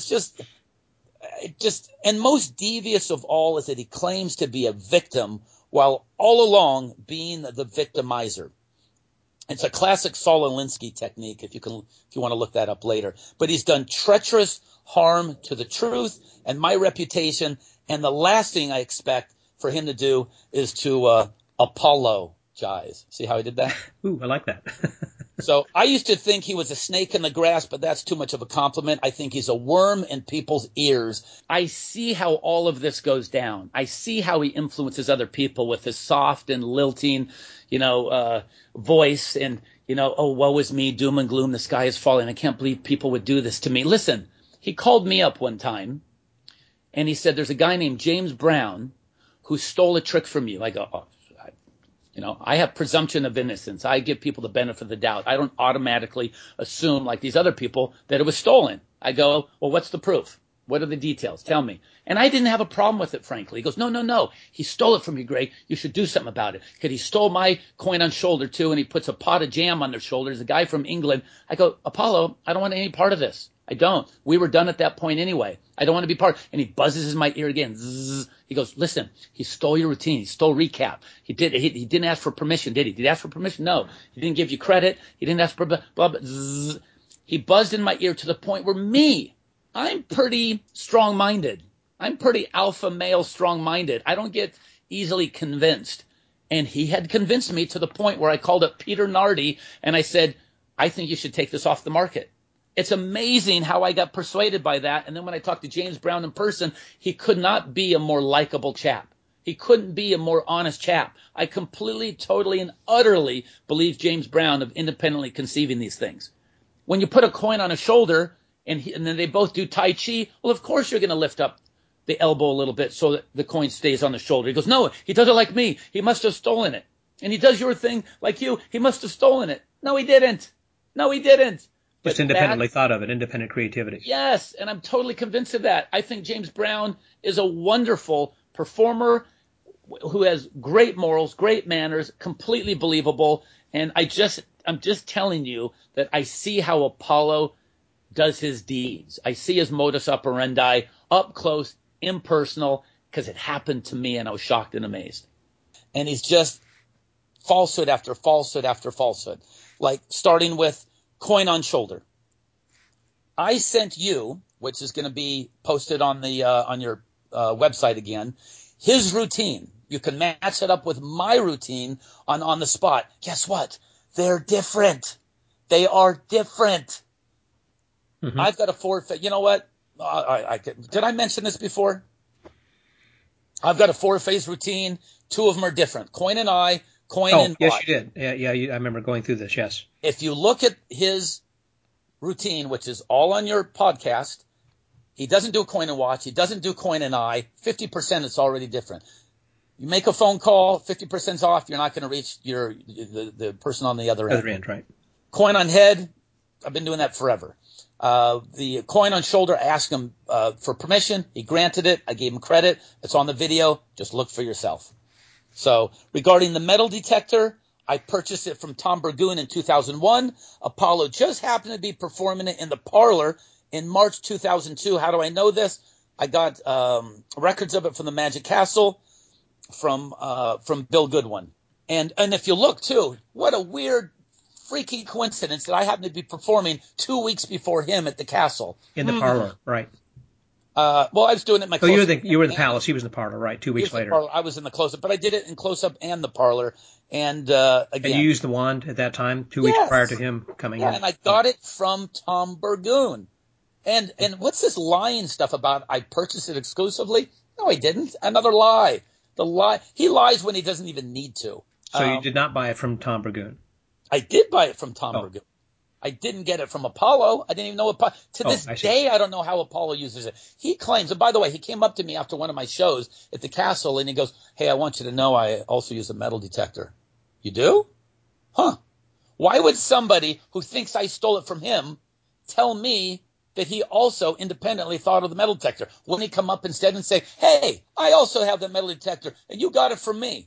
And most devious of all is that he claims to be a victim while all along being the victimizer. It's a classic Saul Alinsky technique, if you want to look that up later. But he's done treacherous harm to the truth and my reputation. And the last thing I expect for him to do is to apologize. See how I did that? Ooh, I like that. So I used to think he was a snake in the grass, but that's too much of a compliment. I think he's a worm in people's ears. I see how all of this goes down. I see how he influences other people with his soft and lilting, voice and, oh, woe is me, doom and gloom, the sky is falling. I can't believe people would do this to me. Listen, he called me up one time and he said, there's a guy named James Brown who stole a trick from you. I go, oh. I have presumption of innocence. I give people the benefit of the doubt. I don't automatically assume, like these other people, that it was stolen. I go, well, what's the proof? What are the details? Tell me. And I didn't have a problem with it, frankly. He goes, no. He stole it from you, Greg. You should do something about it. Because he stole my coin on shoulder, too, and he puts a pot of jam on their shoulders. A guy from England. I go, Apollo, I don't want any part of this. I don't. We were done at that point anyway. I don't want to be part. And he buzzes in my ear again. Zzz. He goes, listen, he stole your routine. He stole recap. He didn't ask for permission, did he? Did he ask for permission? No. He didn't give you credit. He didn't ask for blah, blah. Zzz. He buzzed in my ear to the point where I'm pretty strong-minded. I'm pretty alpha male strong-minded. I don't get easily convinced. And he had convinced me to the point where I called up Peter Nardi and I said, I think you should take this off the market. It's amazing how I got persuaded by that. And then when I talked to James Brown in person, he could not be a more likable chap. He couldn't be a more honest chap. I completely, totally, and utterly believe James Brown of independently conceiving these things. When you put a coin on a shoulder and then they both do Tai Chi, well, of course you're going to lift up the elbow a little bit so that the coin stays on the shoulder. He goes, no, he does it like me. He must have stolen it. And he does your thing like you. He must have stolen it. No, he didn't. Just independently thought of it, independent creativity. Yes, and I'm totally convinced of that. I think James Brown is a wonderful performer who has great morals, great manners, completely believable. And I'm just telling you that I see how Apollo does his deeds. I see his modus operandi up close, impersonal, because it happened to me and I was shocked and amazed. And he's just falsehood after falsehood after falsehood, like starting with coin on shoulder. I sent you, which is going to be posted on the on your website again, his routine. You can match it up with my routine on the spot. Guess what? They're different. They are different. Mm-hmm. I've got a four-phase. You know what? Did I mention this before? I've got a four-phase routine. Two of them are different. Coin and I, coin and yes, watch. you did. Yeah, I remember going through this, yes. If you look at his routine, which is all on your podcast, he doesn't do coin and watch. He doesn't do coin and I. 50% it's already different. You make a phone call, 50% off. You're not going to reach the person on the other end. Other end, right. Coin on head. I've been doing that forever. The coin on shoulder, I asked him for permission. He granted it. I gave him credit. It's on the video. Just look for yourself. So regarding the metal detector, I purchased it from Tom Burgoon in 2001. Apollo just happened to be performing it in the parlor in March 2002. How do I know this? I got records of it from the Magic Castle from Bill Goodwin. And if you look too, what a weird freaky coincidence that I happened to be performing 2 weeks before him at the castle. In the parlor, right. Well, I was doing it in my Oh, close-up. you were in the palace. He was in the parlor, right? 2 He was weeks in the later. parlor. I was in the close-up, but I did it in close-up and the parlor. And And again, you used the wand at that time, 2 weeks prior to yes, him coming yeah, in. and I got it from Tom Burgoon. And what's this lying stuff about? I purchased it exclusively? No, I didn't. Another lie. The lie. He lies when he doesn't even need to. So you did not buy it from Tom Burgoon. I did buy it from Tom Oh. Burgoon. I didn't get it from Apollo. I didn't even know Apollo. To this day, I don't know how Apollo uses it. He claims, and by the way, he came up to me after one of my shows at the castle, and he goes, "Hey, I want you to know I also use a metal detector." You do? Huh. Why would somebody who thinks I stole it from him tell me that he also independently thought of the metal detector? Wouldn't he come up instead and say, "Hey, I also have the metal detector, and you got it from me"?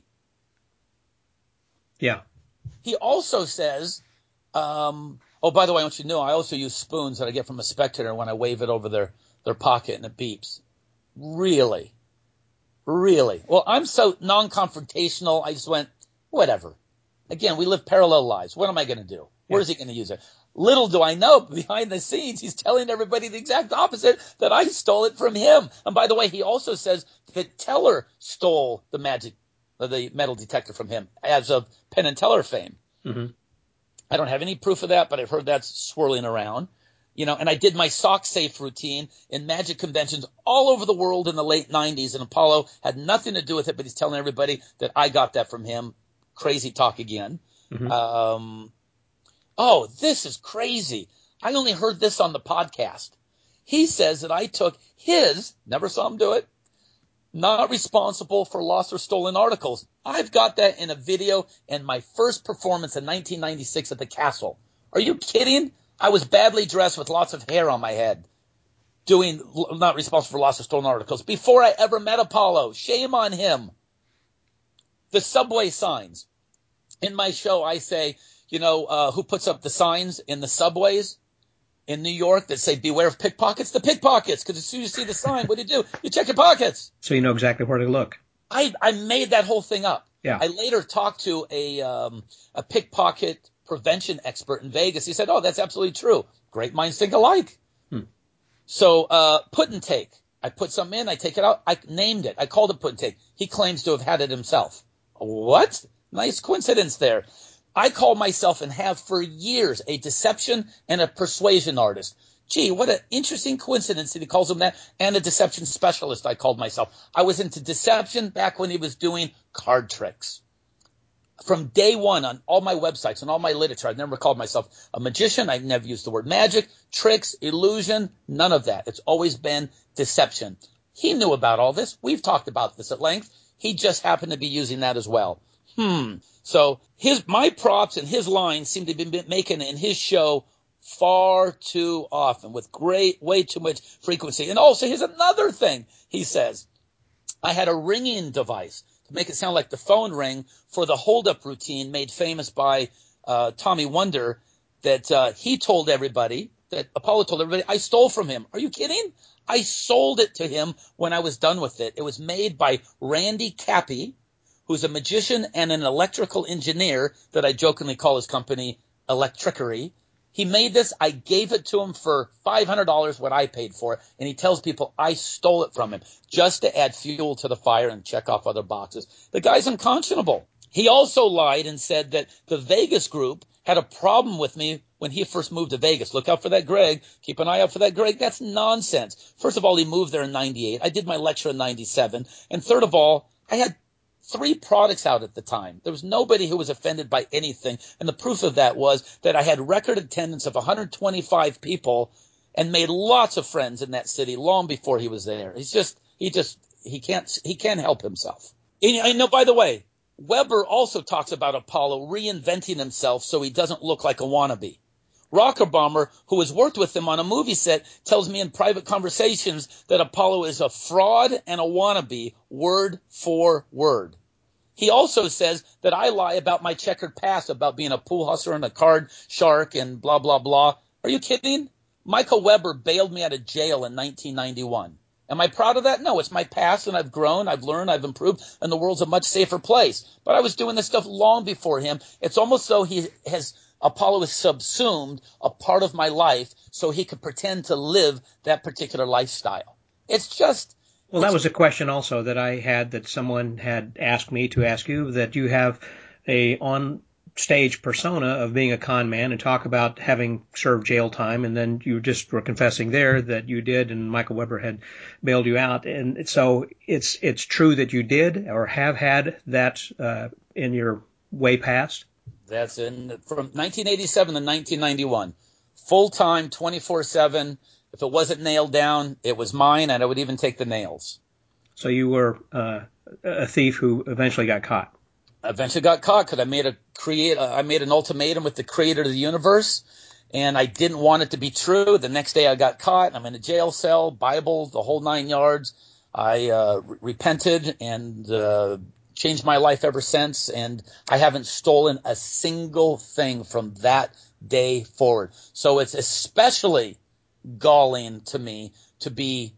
Yeah. He also says, oh, by the way, I want you to know I also use spoons that I get from a spectator when I wave it over their pocket and it beeps. Really? Really? Well, I'm so non-confrontational, I just went, whatever. Again, we live parallel lives. What am I going to do? Where's he going to use it? Little do I know, behind the scenes, he's telling everybody the exact opposite, that I stole it from him. And by the way, he also says that Teller stole the metal detector from him as of Penn and Teller fame. Mm-hmm. I don't have any proof of that, but I've heard that's swirling around. And I did my sock safe routine in magic conventions all over the world in the late 90s, and Apollo had nothing to do with it, but he's telling everybody that I got that from him. Crazy talk again. Mm-hmm. Oh, this is crazy. I only heard this on the podcast. He says that I took his, never saw him do it, not responsible for lost or stolen articles. I've got that in a video in my first performance in 1996 at the castle. Are you kidding? I was badly dressed with lots of hair on my head, doing not responsible for lost or stolen articles before I ever met Apollo. Shame on him. The subway signs. In my show, I say, who puts up the signs in the subways in New York that say, beware of pickpockets? The pickpockets, because as soon as you see the sign, what do? You check your pockets. So you know exactly where to look. I made that whole thing up. Yeah. I later talked to a pickpocket prevention expert in Vegas. He said, "Oh, that's absolutely true. Great minds think alike." So put and take. I put something in, I take it out. I named it. I called it put and take. He claims to have had it himself. What? Nice coincidence there. I call myself, and have for years, a deception and a persuasion artist. Gee, what an interesting coincidence that he calls him that, and a deception specialist I called myself. I was into deception back when he was doing card tricks. From day one on all my websites and all my literature, I've never called myself a magician. I've never used the word magic, tricks, illusion, none of that. It's always been deception. He knew about all this. We've talked about this at length. He just happened to be using that as well. So my props and his lines seem to be making in his show far too often with way too much frequency. And also, here's another thing he says. I had a ringing device to make it sound like the phone ring for the hold-up routine made famous by Tommy Wonder that he told everybody, that Apollo told everybody, I stole from him. Are you kidding? I sold it to him when I was done with it. It was made by Randy Cappy, who's a magician and an electrical engineer that I jokingly call his company Electricery. He made this. I gave it to him for $500, what I paid for it, and he tells people I stole it from him just to add fuel to the fire and check off other boxes. The guy's unconscionable. He also lied and said that the Vegas group had a problem with me when he first moved to Vegas. Look out for that Greg. Keep an eye out for that Greg. That's nonsense. First of all, he moved there in 98. I did my lecture in 97. And third of all, I had 3 products out at the time. There was nobody who was offended by anything. And the proof of that was that I had record attendance of 125 people and made lots of friends in that city long before he was there. He can't help himself. And I know, by the way, Weber also talks about Apollo reinventing himself so he doesn't look like a wannabe. Rocker Bomber, who has worked with him on a movie set, tells me in private conversations that Apollo is a fraud and a wannabe, word for word. He also says that I lie about my checkered past, about being a pool hustler and a card shark and blah, blah, blah. Are you kidding? Michael Weber bailed me out of jail in 1991. Am I proud of that? No, it's my past, and I've grown, I've learned, I've improved, and the world's a much safer place. But I was doing this stuff long before him. It's almost though Apollo has subsumed a part of my life so he could pretend to live that particular lifestyle. It's just... Well, that was a question also that I had that someone had asked me to ask you, that you have a on-stage persona of being a con man and talk about having served jail time, and then you just were confessing there that you did, and Michael Weber had bailed you out. And so it's true that you did or have had that in your way past? That's from 1987 to 1991. Full-time, 24/7. If it wasn't nailed down, it was mine, and I would even take the nails. So you were a thief who eventually got caught. Eventually got caught because I made an ultimatum with the creator of the universe, and I didn't want it to be true. The next day I got caught. I'm in a jail cell, Bible, the whole 9 yards. I repented and changed my life ever since, and I haven't stolen a single thing from that day forward. So it's especially galling to me to be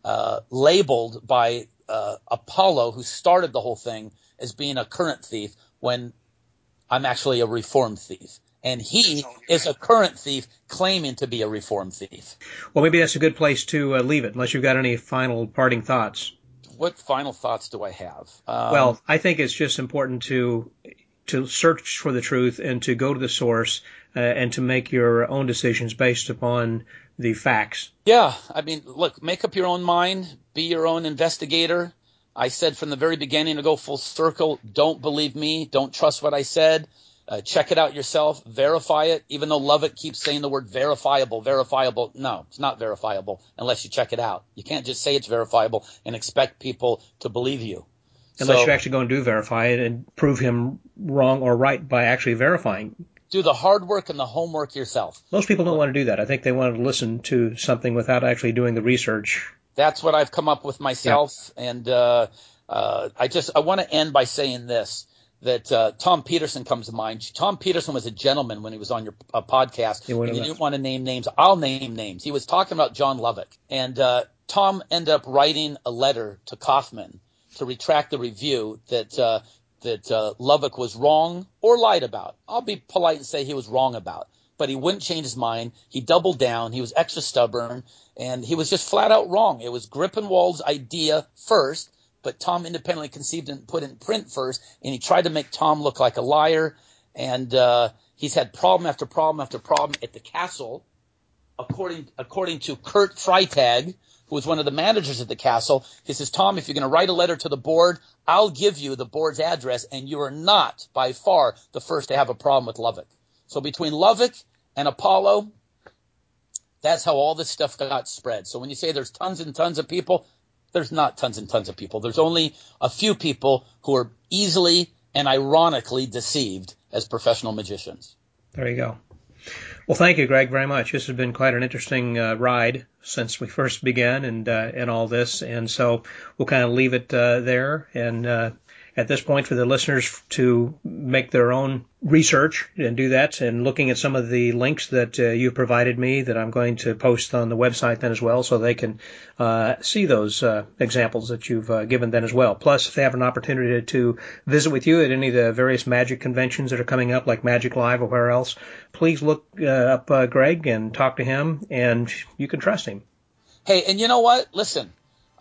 labeled by Apollo, who started the whole thing, as being a current thief when I'm actually a reformed thief. And he is a current thief claiming to be a reformed thief. Well, maybe that's a good place to leave it, unless you've got any final parting thoughts. What final thoughts do I have? Well, I think it's just important to search for the truth and to go to the source and to make your own decisions based upon the facts. Yeah, I mean, look, make up your own mind, be your own investigator. I said from the very beginning, to go full circle, don't believe me, don't trust what I said. Check it out yourself, verify it, even though Lovett keeps saying the word verifiable. No, it's not verifiable unless you check it out. You can't just say it's verifiable and expect people to believe you. Unless you actually go and do verify it and prove him wrong or right by actually verifying. Do the hard work and the homework yourself. Most people don't want to do that. I think they want to listen to something without actually doing the research. That's what I've come up with myself. Yeah. And I want to end by saying this, that Tom Peterson comes to mind. Tom Peterson was a gentleman when he was on your podcast. And you didn't want to name names. I'll name names. He was talking about John Lovick. And Tom ended up writing a letter to Kaufman to retract the review that Lovick was wrong or lied about. I'll be polite and say he was wrong about. But he wouldn't change his mind. He doubled down. He was extra stubborn. And he was just flat out wrong. It was Grippenwald's idea first, but Tom independently conceived and put it in print first. And he tried to make Tom look like a liar. And he's had problem after problem after problem at the castle. According to Kurt Freitag, who was one of the managers at the castle, he says, Tom, if you're going to write a letter to the board, I'll give you the board's address, and you are not by far the first to have a problem with Lovick. So between Lovick and Apollo, that's how all this stuff got spread. So when you say there's tons and tons of people, there's not tons and tons of people. There's only a few people who are easily and ironically deceived as professional magicians. There you go. Well, thank you, Greg, very much. This has been quite an interesting ride since we first began and all this. And so we'll kind of leave it there. And at this point, for the listeners to make their own research and do that, and looking at some of the links that you've provided me that I'm going to post on the website then as well, so they can see those examples that you've given then as well. Plus, if they have an opportunity to visit with you at any of the various magic conventions that are coming up, like Magic Live or where else, please look up Greg and talk to him, and you can trust him. Hey, and you know what? Listen,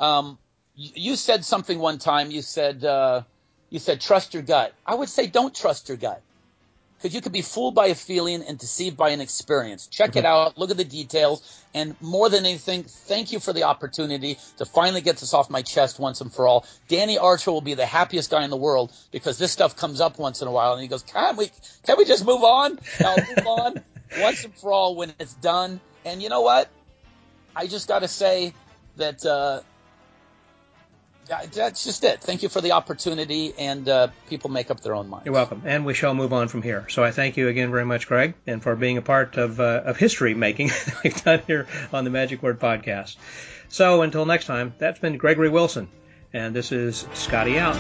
you said something one time. You said trust your gut. I would say don't trust your gut, because you could be fooled by a feeling and deceived by an experience. Check it out. Look at the details. And more than anything, thank you for the opportunity to finally get this off my chest once and for all. Danny Archer will be the happiest guy in the world, because this stuff comes up once in a while, and he goes, can we just move on? I'll move on once and for all when it's done. And you know what? I just got to say that that's just it. Thank you for the opportunity, and people make up their own minds. You're welcome, and we shall move on from here. So I thank you again very much, Greg, and for being a part of history making that we've done here on the Magic Word Podcast. So until next time, that's been Gregory Wilson, and this is Scotty out.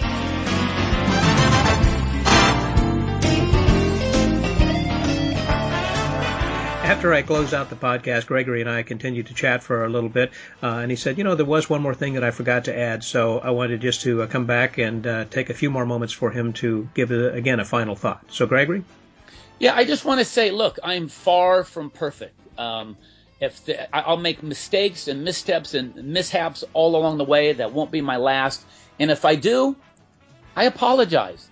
After I closed out the podcast, Gregory and I continued to chat for a little bit, and he said, there was one more thing that I forgot to add, so I wanted just to come back and take a few more moments for him to give, again, a final thought. So, Gregory? Yeah, I just want to say, look, I'm far from perfect. And I'll make mistakes and missteps and mishaps all along the way. That won't be my last. And if I do, I apologize.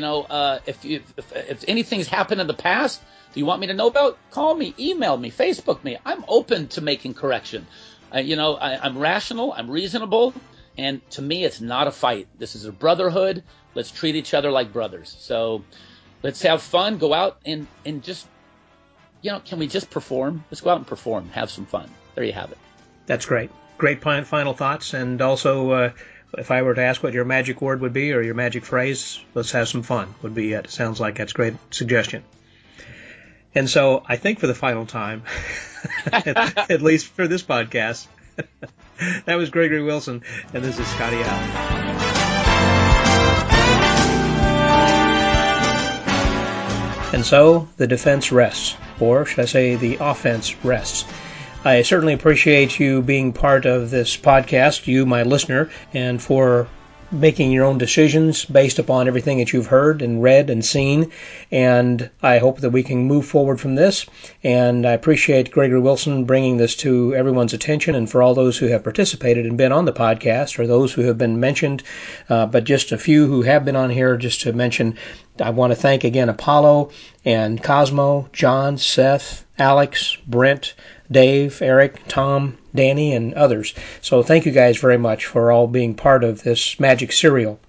If anything's happened in the past, do you want me to know about? Call me, email me, Facebook me. I'm open to making correction. I'm rational, I'm reasonable, and to me, it's not a fight. This is a brotherhood. Let's treat each other like brothers. So let's have fun. Go out and just, can we just perform? Let's go out and perform. Have some fun. There you have it. That's great. Great final thoughts. And also, if I were to ask what your magic word would be or your magic phrase, let's have some fun would be it. Sounds like that's a great suggestion. And so I think for the final time, at least for this podcast, that was Gregory Wilson, and this is Scotty Allen. And so the defense rests, or should I say the offense rests. I certainly appreciate you being part of this podcast, you, my listener, and for making your own decisions based upon everything that you've heard and read and seen. And I hope that we can move forward from this. And I appreciate Gregory Wilson bringing this to everyone's attention, and for all those who have participated and been on the podcast, or those who have been mentioned, but just a few who have been on here, just to mention, I want to thank again Apollo and Cosmo, John, Seth, Alex, Brent, Dave, Eric, Tom, Danny, and others. So thank you guys very much for all being part of this magic serial.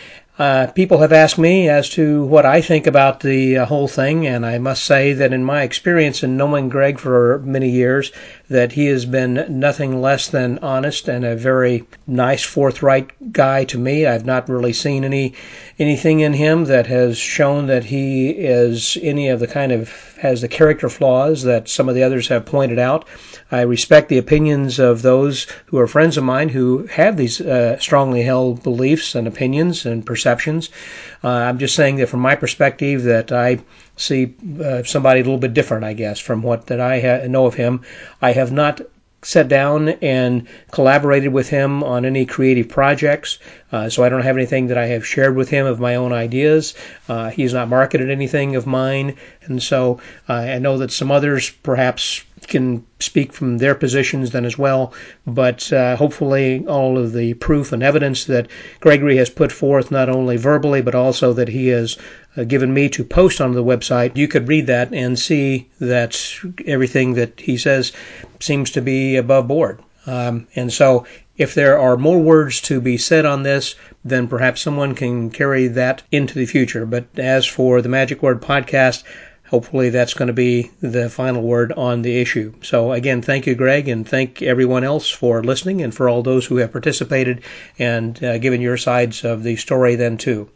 People have asked me as to what I think about the whole thing, and I must say that in my experience in knowing Greg for many years, that he has been nothing less than honest and a very nice, forthright guy to me. I've not really seen anything in him that has shown that he is any of the kind of has the character flaws that some of the others have pointed out. I respect the opinions of those who are friends of mine who have these strongly held beliefs and opinions and perceptions. I'm just saying that from my perspective that I see somebody a little bit different, I guess, from what that I know of him. I have not sat down and collaborated with him on any creative projects, so I don't have anything that I have shared with him of my own ideas. He has not marketed anything of mine, and so I know that some others perhaps can speak from their positions then as well, but hopefully all of the proof and evidence that Gregory has put forth, not only verbally but also that he has given me to post on the website, you could read that and see that everything that he says seems to be above board. And so if there are more words to be said on this, then perhaps someone can carry that into the future. But as for the Magic Word Podcast, hopefully that's going to be the final word on the issue. So again, thank you, Greg, and thank everyone else for listening and for all those who have participated and given your sides of the story then too.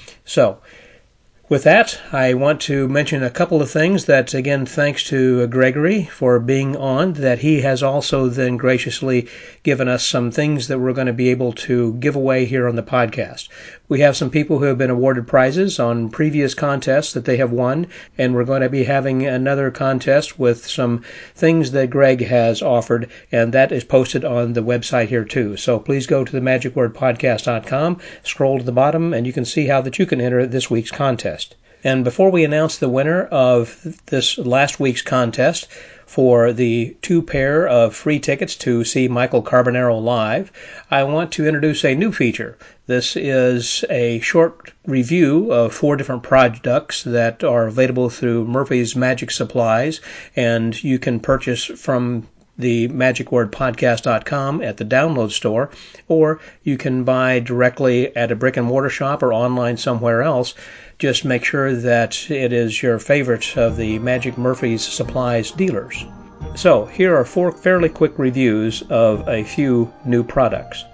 So with that, I want to mention a couple of things that, again, thanks to Gregory for being on, that he has also then graciously given us some things that we're going to be able to give away here on the podcast. We have some people who have been awarded prizes on previous contests that they have won, and we're going to be having another contest with some things that Greg has offered, and that is posted on the website here too. So please go to themagicwordpodcast.com, scroll to the bottom, and you can see how that you can enter this week's contest. And before we announce the winner of this last week's contest for the 2 pair of free tickets to see Michael Carbonaro live, I want to introduce a new feature. This is a short review of 4 different products that are available through Murphy's Magic Supplies, and you can purchase from the magicwordpodcast.com at the download store, or you can buy directly at a brick and mortar shop or online somewhere else. Just make sure that it is your favorite of the Magic Murphy's Supplies dealers. So here are 4 fairly quick reviews of a few new products.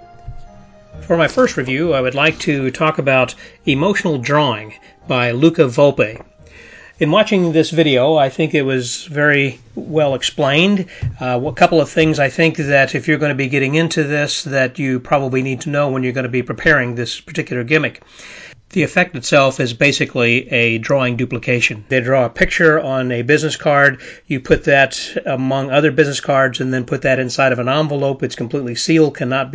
For my first review, I would like to talk about Emotional Drawing by Luca Volpe. In watching this video, I think it was very well explained. A couple of things I think that if you're going to be getting into this, that you probably need to know when you're going to be preparing this particular gimmick. The effect itself is basically a drawing duplication. They draw a picture on a business card, you put that among other business cards, and then put that inside of an envelope. It's completely sealed,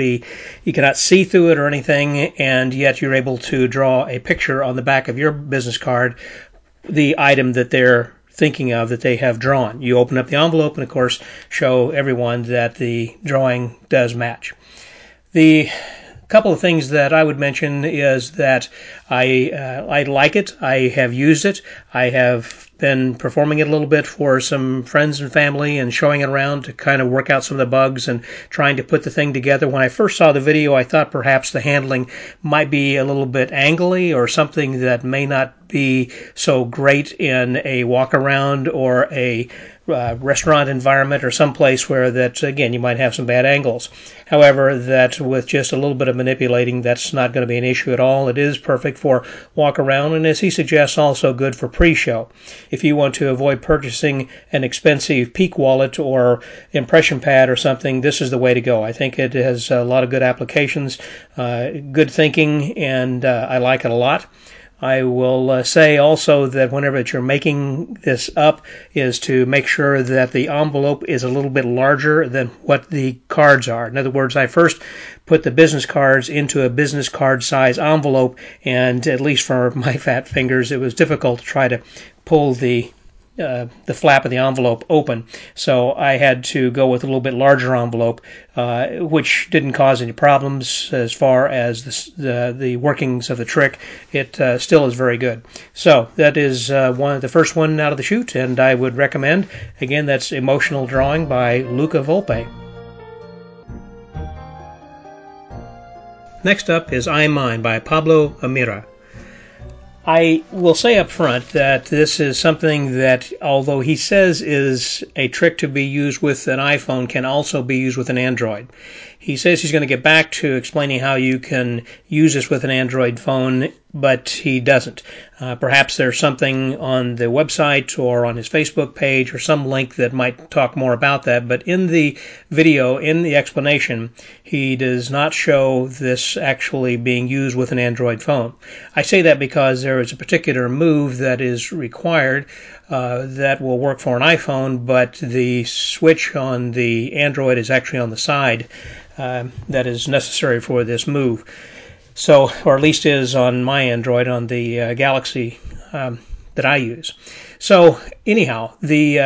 you cannot see through it or anything, and yet you're able to draw a picture on the back of your business card, the item that they're thinking of that they have drawn. You open up the envelope and, of course, show everyone that the drawing does match. The couple of things that I would mention is that I like it. I have used it. I have been performing it a little bit for some friends and family and showing it around to kind of work out some of the bugs and trying to put the thing together. When I first saw the video, I thought perhaps the handling might be a little bit angly or something that may not be so great in a walk around or a restaurant environment or someplace where that, again, you might have some bad angles. However, that with just a little bit of manipulating, that's not going to be an issue at all. It is perfect for walk around, and as he suggests, also good for pre-show. If you want to avoid purchasing an expensive Peak wallet or impression pad or something, this is the way to go. I think it has a lot of good applications, good thinking, and I like it a lot. I will say also that whenever you're making this up is to make sure that the envelope is a little bit larger than what the cards are. In other words, I first put the business cards into a business card size envelope, and at least for my fat fingers, it was difficult to try to pull the flap of the envelope open. So I had to go with a little bit larger envelope, which didn't cause any problems as far as the workings of the trick. It still is very good. So that is the first one out of the chute, and I would recommend, again, that's Emotional Drawing by Luca Volpe. Next up is I Mine by Pablo Amira. I will say up front that this is something that, although he says is a trick to be used with an iPhone, can also be used with an Android. He says he's going to get back to explaining how you can use this with an Android phone, but he doesn't. Perhaps there's something on the website or on his Facebook page or some link that might talk more about that, but in the video, in the explanation, he does not show this actually being used with an Android phone. I say that because there is a particular move that is required that will work for an iPhone, but the switch on the Android is actually on the side that is necessary for this move. So, or at least is on my Android, on the Galaxy that I use. So, anyhow, the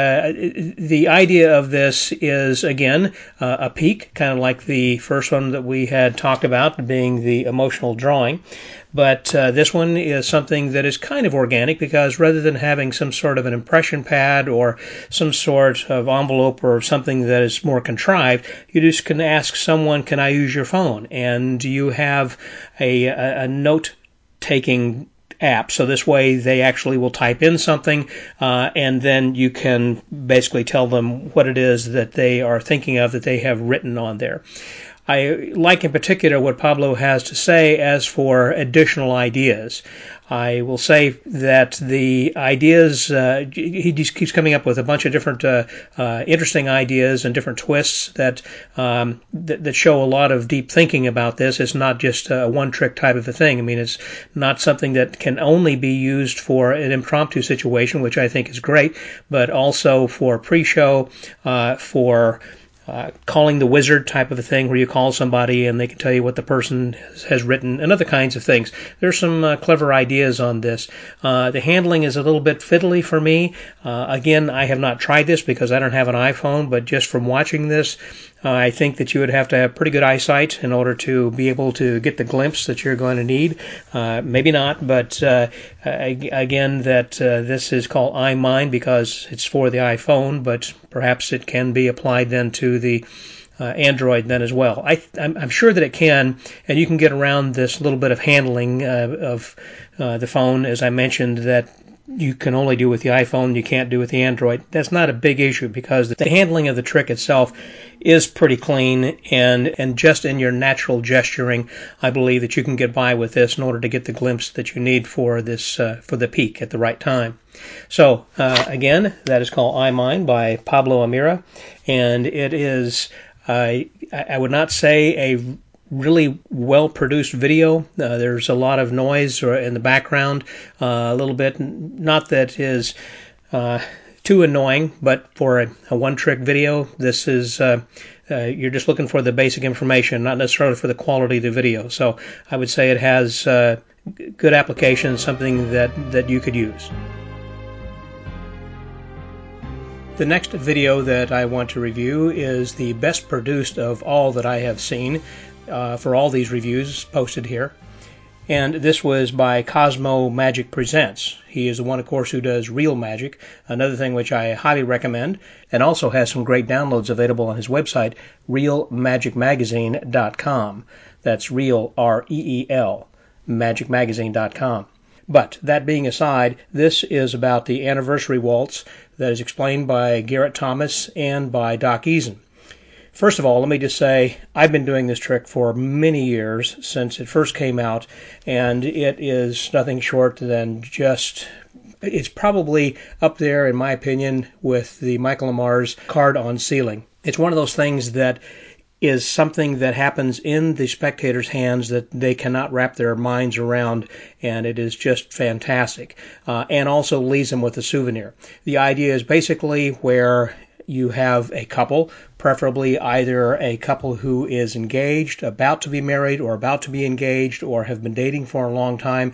idea of this is, again, a peak, kind of like the first one that we had talked about, being the emotional drawing. But this one is something that is kind of organic, because rather than having some sort of an impression pad or some sort of envelope or something that is more contrived, you just can ask someone, can I use your phone? And you have a note-taking app. So this way they actually will type in something, and then you can basically tell them what it is that they are thinking of that they have written on there. I like in particular what Pablo has to say as for additional ideas. I will say that the ideas, he just keeps coming up with a bunch of different interesting ideas and different twists that show a lot of deep thinking about this. It's not just a one-trick type of a thing. I mean, it's not something that can only be used for an impromptu situation, which I think is great, but also for pre-show, for calling the wizard type of a thing, where you call somebody and they can tell you what the person has written, and other kinds of things. There's some clever ideas on this. The handling is a little bit fiddly for me. Again, I have not tried this because I don't have an iPhone, but just from watching this, I think that you would have to have pretty good eyesight in order to be able to get the glimpse that you're going to need. Maybe not, but again, that this is called I Mine because it's for the iPhone, but perhaps it can be applied then to the Android then as well. I'm sure that it can, and you can get around this little bit of handling of the phone, as I mentioned, that you can only do with the iPhone, you can't do with the Android. That's not a big issue because the handling of the trick itself is pretty clean, and just in your natural gesturing, I believe that you can get by with this in order to get the glimpse that you need for this for the peak at the right time. So again, that is called I Mine by Pablo Amira, and it is I would not say a really well-produced video. There's a lot of noise in the background, a little bit. Not that is too annoying, but for a one-trick video, this is you're just looking for the basic information, not necessarily for the quality of the video. So I would say it has good application, something that you could use. The next video that I want to review is the best produced of all that I have seen for all these reviews posted here. And this was by Cosmo Magic Presents. He is the one, of course, who does Real Magic, another thing which I highly recommend, and also has some great downloads available on his website, realmagicmagazine.com. That's real, R-E-E-L, magicmagazine.com. But that being aside, this is about the anniversary waltz that is explained by Garrett Thomas and by Doc Eason. First of all, let me just say I've been doing this trick for many years since it first came out, and it is nothing short than it's probably up there, in my opinion, with the Michael Lamar's card on ceiling. It's one of those things that is something that happens in the spectator's hands that they cannot wrap their minds around, and it is just fantastic, and also leaves them with a souvenir. The idea is basically where you have a couple, preferably either a couple who is engaged, about to be married, or about to be engaged, or have been dating for a long time,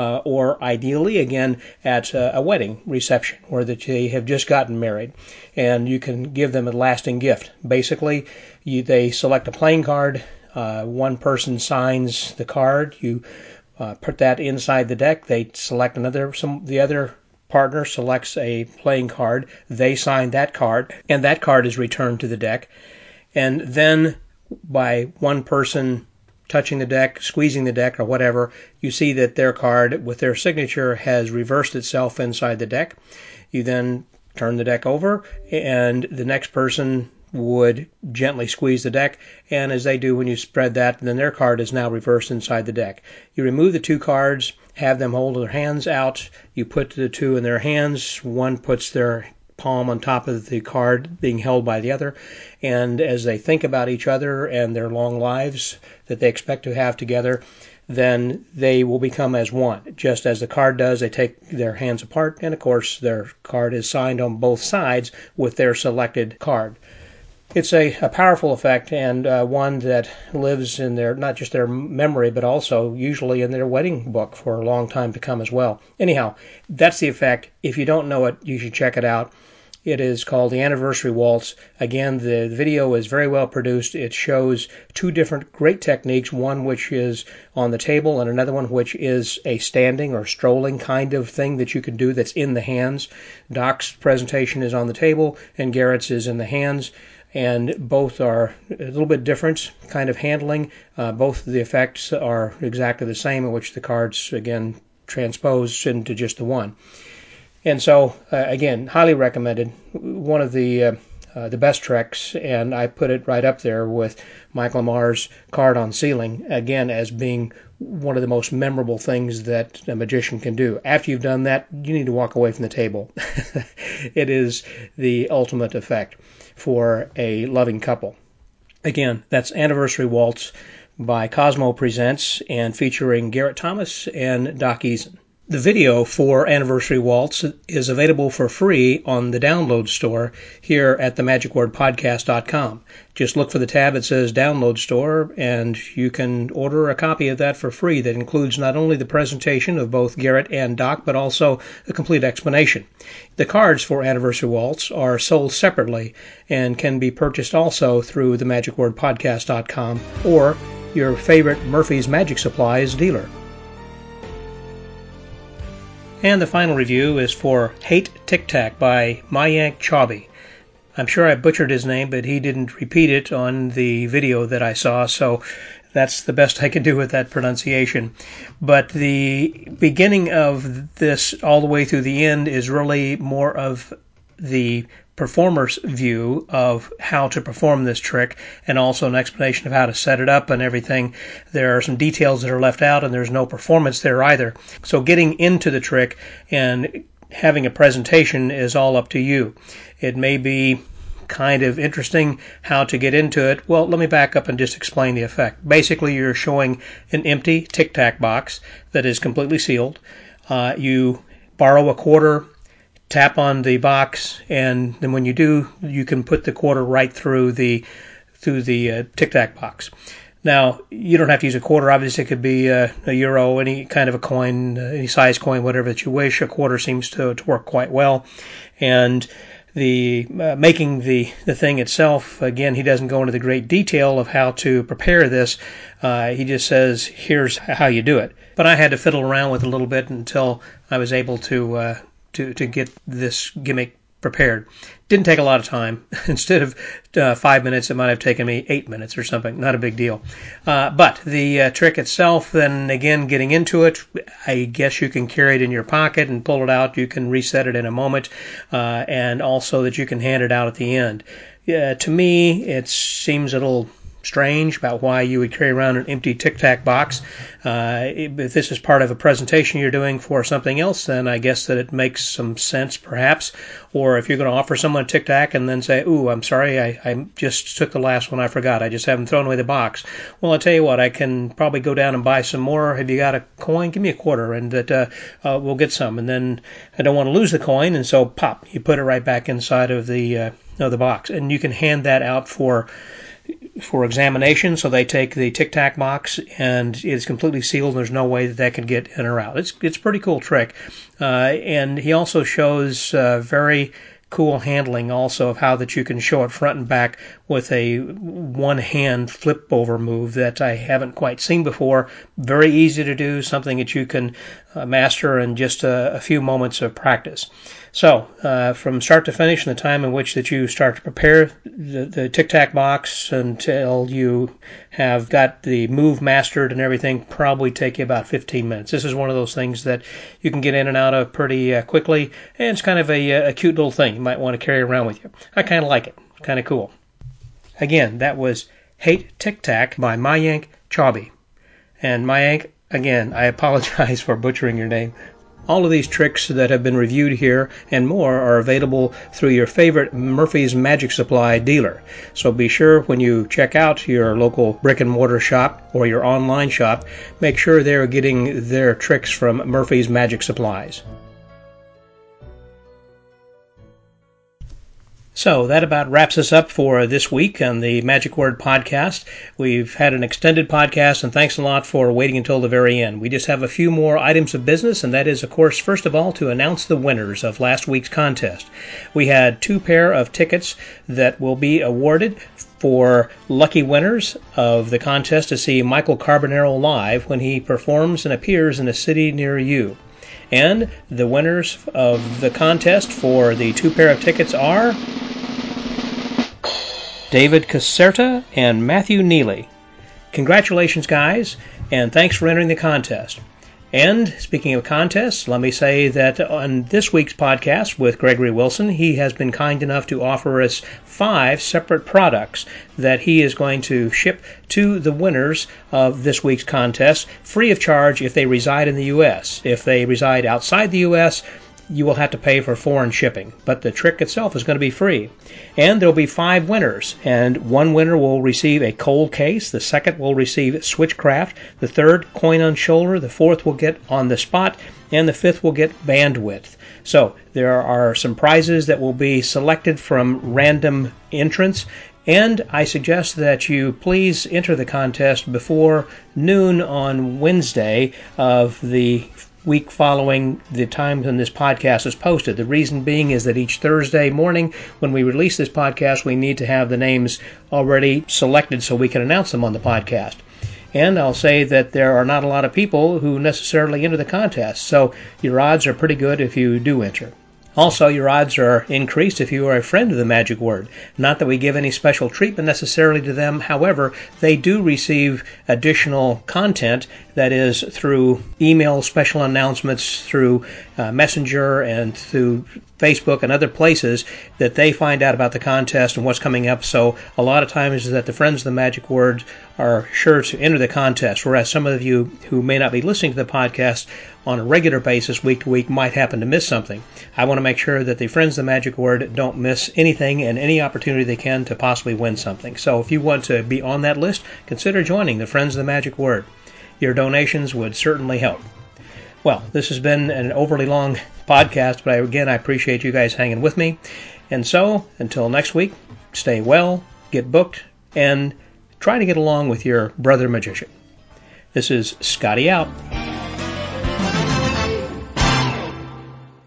or ideally, again, at a wedding reception where they have just gotten married, and you can give them a lasting gift. Basically, they select a playing card, one person signs the card, you put that inside the deck, they select the other partner selects a playing card, they sign that card, and that card is returned to the deck. And then by one person touching the deck, squeezing the deck, or whatever, you see that their card with their signature has reversed itself inside the deck. You then turn the deck over, and the next person would gently squeeze the deck, and as they do when you spread that, then their card is now reversed inside the deck. You remove the two cards, have them hold their hands out, you put the two in their hands, one puts their palm on top of the card being held by the other, and as they think about each other and their long lives that they expect to have together, then they will become as one. Just as the card does, they take their hands apart, and of course their card is signed on both sides with their selected card. It's a powerful effect, and one that lives in not just their memory, but also usually in their wedding book for a long time to come as well. Anyhow, that's the effect. If you don't know it, you should check it out. It is called the Anniversary Waltz. Again, the video is very well produced. It shows two different great techniques, one which is on the table and another one which is a standing or strolling kind of thing that you can do that's in the hands. Doc's presentation is on the table and Garrett's is in the hands. And both are a little bit different kind of handling. Both of the effects are exactly the same, in which the cards, again, transpose into just the one. And so, again, highly recommended. One of the best tricks, and I put it right up there with Michael Lamar's card on ceiling, again, as being one of the most memorable things that a magician can do. After you've done that, you need to walk away from the table. It is the ultimate effect for a loving couple. Again, that's Anniversary Waltz by Cosmo Presents and featuring Garrett Thomas and Doc Eason. The video for Anniversary Waltz is available for free on the download store here at themagicwordpodcast.com. Just look for the tab that says Download Store, and you can order a copy of that for free that includes not only the presentation of both Garrett and Doc, but also a complete explanation. The cards for Anniversary Waltz are sold separately and can be purchased also through themagicwordpodcast.com or your favorite Murphy's Magic Supplies dealer. And the final review is for Hate Tic Tac by Mayank Chaubey. I'm sure I butchered his name, but he didn't repeat it on the video that I saw, so that's the best I can do with that pronunciation. But the beginning of this all the way through the end is really more of the performer's view of how to perform this trick, and also an explanation of how to set it up and everything. There are some details that are left out, and there's no performance there either. So getting into the trick and having a presentation is all up to you. It may be kind of interesting how to get into it. Well, let me back up and just explain the effect. Basically, you're showing an empty Tic Tac box that is completely sealed. You borrow a quarter, tap on the box, and then when you do, you can put the quarter right through the Tic Tac box. Now, you don't have to use a quarter. Obviously, it could be a euro, any kind of a coin, any size coin, whatever that you wish. A quarter seems to work quite well. And the making the thing itself, again, he doesn't go into the great detail of how to prepare this. He just says, here's how you do it. But I had to fiddle around with it a little bit until I was able to get this gimmick prepared. Didn't take a lot of time. Instead of 5 minutes, it might have taken me 8 minutes or something. Not a big deal. But the trick itself, then again, getting into it, I guess you can carry it in your pocket and pull it out. You can reset it in a moment, and also that you can hand it out at the end. To me, it seems a little strange about why you would carry around an empty Tic Tac box. If this is part of a presentation you're doing for something else, then I guess that it makes some sense, perhaps. Or if you're going to offer someone a Tic Tac and then say, ooh, I'm sorry, I just took the last one, I forgot, I just haven't thrown away the box. Well, I'll tell you what, I can probably go down and buy some more. Have you got a coin? Give me a quarter, and that we'll get some. And then I don't want to lose the coin, and so pop, you put it right back inside of the box. And you can hand that out for examination, so they take the Tic Tac box and it's completely sealed and there's no way that can get in or out. It's a pretty cool trick. And he also shows very cool handling also of how that you can show it front and back with a one-hand flip-over move that I haven't quite seen before. Very easy to do, something that you can master in just a few moments of practice. So, from start to finish, in the time in which that you start to prepare the Tic Tac box until you have got the move mastered and everything, probably take you about 15 minutes. This is one of those things that you can get in and out of pretty quickly, and it's kind of a cute little thing you might want to carry around with you. I kind of like it. Kind of cool. Again, that was Hate Tic Tac by Mayank Chaubey. And Mayank, again, I apologize for butchering your name. All of these tricks that have been reviewed here and more are available through your favorite Murphy's Magic Supply dealer. So be sure when you check out your local brick and mortar shop or your online shop, make sure they're getting their tricks from Murphy's Magic Supplies. So that about wraps us up for this week on the Magic Word Podcast. We've had an extended podcast, and thanks a lot for waiting until the very end. We just have a few more items of business, and that is, of course, first of all, to announce the winners of last week's contest. We had 2 pair of tickets that will be awarded for lucky winners of the contest to see Michael Carbonaro live when he performs and appears in a city near you. And the winners of the contest for the 2 pair of tickets are David Caserta and Matthew Neely. Congratulations, guys, and thanks for entering the contest. And speaking of contests, let me say that on this week's podcast with Gregory Wilson, he has been kind enough to offer us 5 separate products that he is going to ship to the winners of this week's contest free of charge if they reside in the U.S. If they reside outside the U.S., you will have to pay for foreign shipping, but the trick itself is going to be free. And there will be 5 winners, and one winner will receive a cold case, the second will receive Switchcraft, the third coin on shoulder, the fourth will get on the spot, and the fifth will get bandwidth. So there are some prizes that will be selected from random entrants, and I suggest that you please enter the contest before noon on Wednesday of the week following the time when this podcast is posted. The reason being is that each Thursday morning when we release this podcast, we need to have the names already selected so we can announce them on the podcast. And I'll say that there are not a lot of people who necessarily enter the contest, so your odds are pretty good if you do enter. Also, your odds are increased if you are a friend of the Magic Word. Not that we give any special treatment necessarily to them. However, they do receive additional content, that is through email special announcements, through Messenger, and through Facebook and other places that they find out about the contest and what's coming up. So a lot of times is that the friends of the Magic Word are sure to enter the contest, whereas some of you who may not be listening to the podcast on a regular basis week to week might happen to miss something. I want to make sure that the friends of the Magic Word don't miss anything and any opportunity they can to possibly win something. So if you want to be on that list, consider joining the Friends of the Magic Word. Your donations would certainly help. Well, this has been an overly long podcast, but I appreciate you guys hanging with me. And so, until next week, stay well, get booked, and try to get along with your brother magician. This is Scotty out.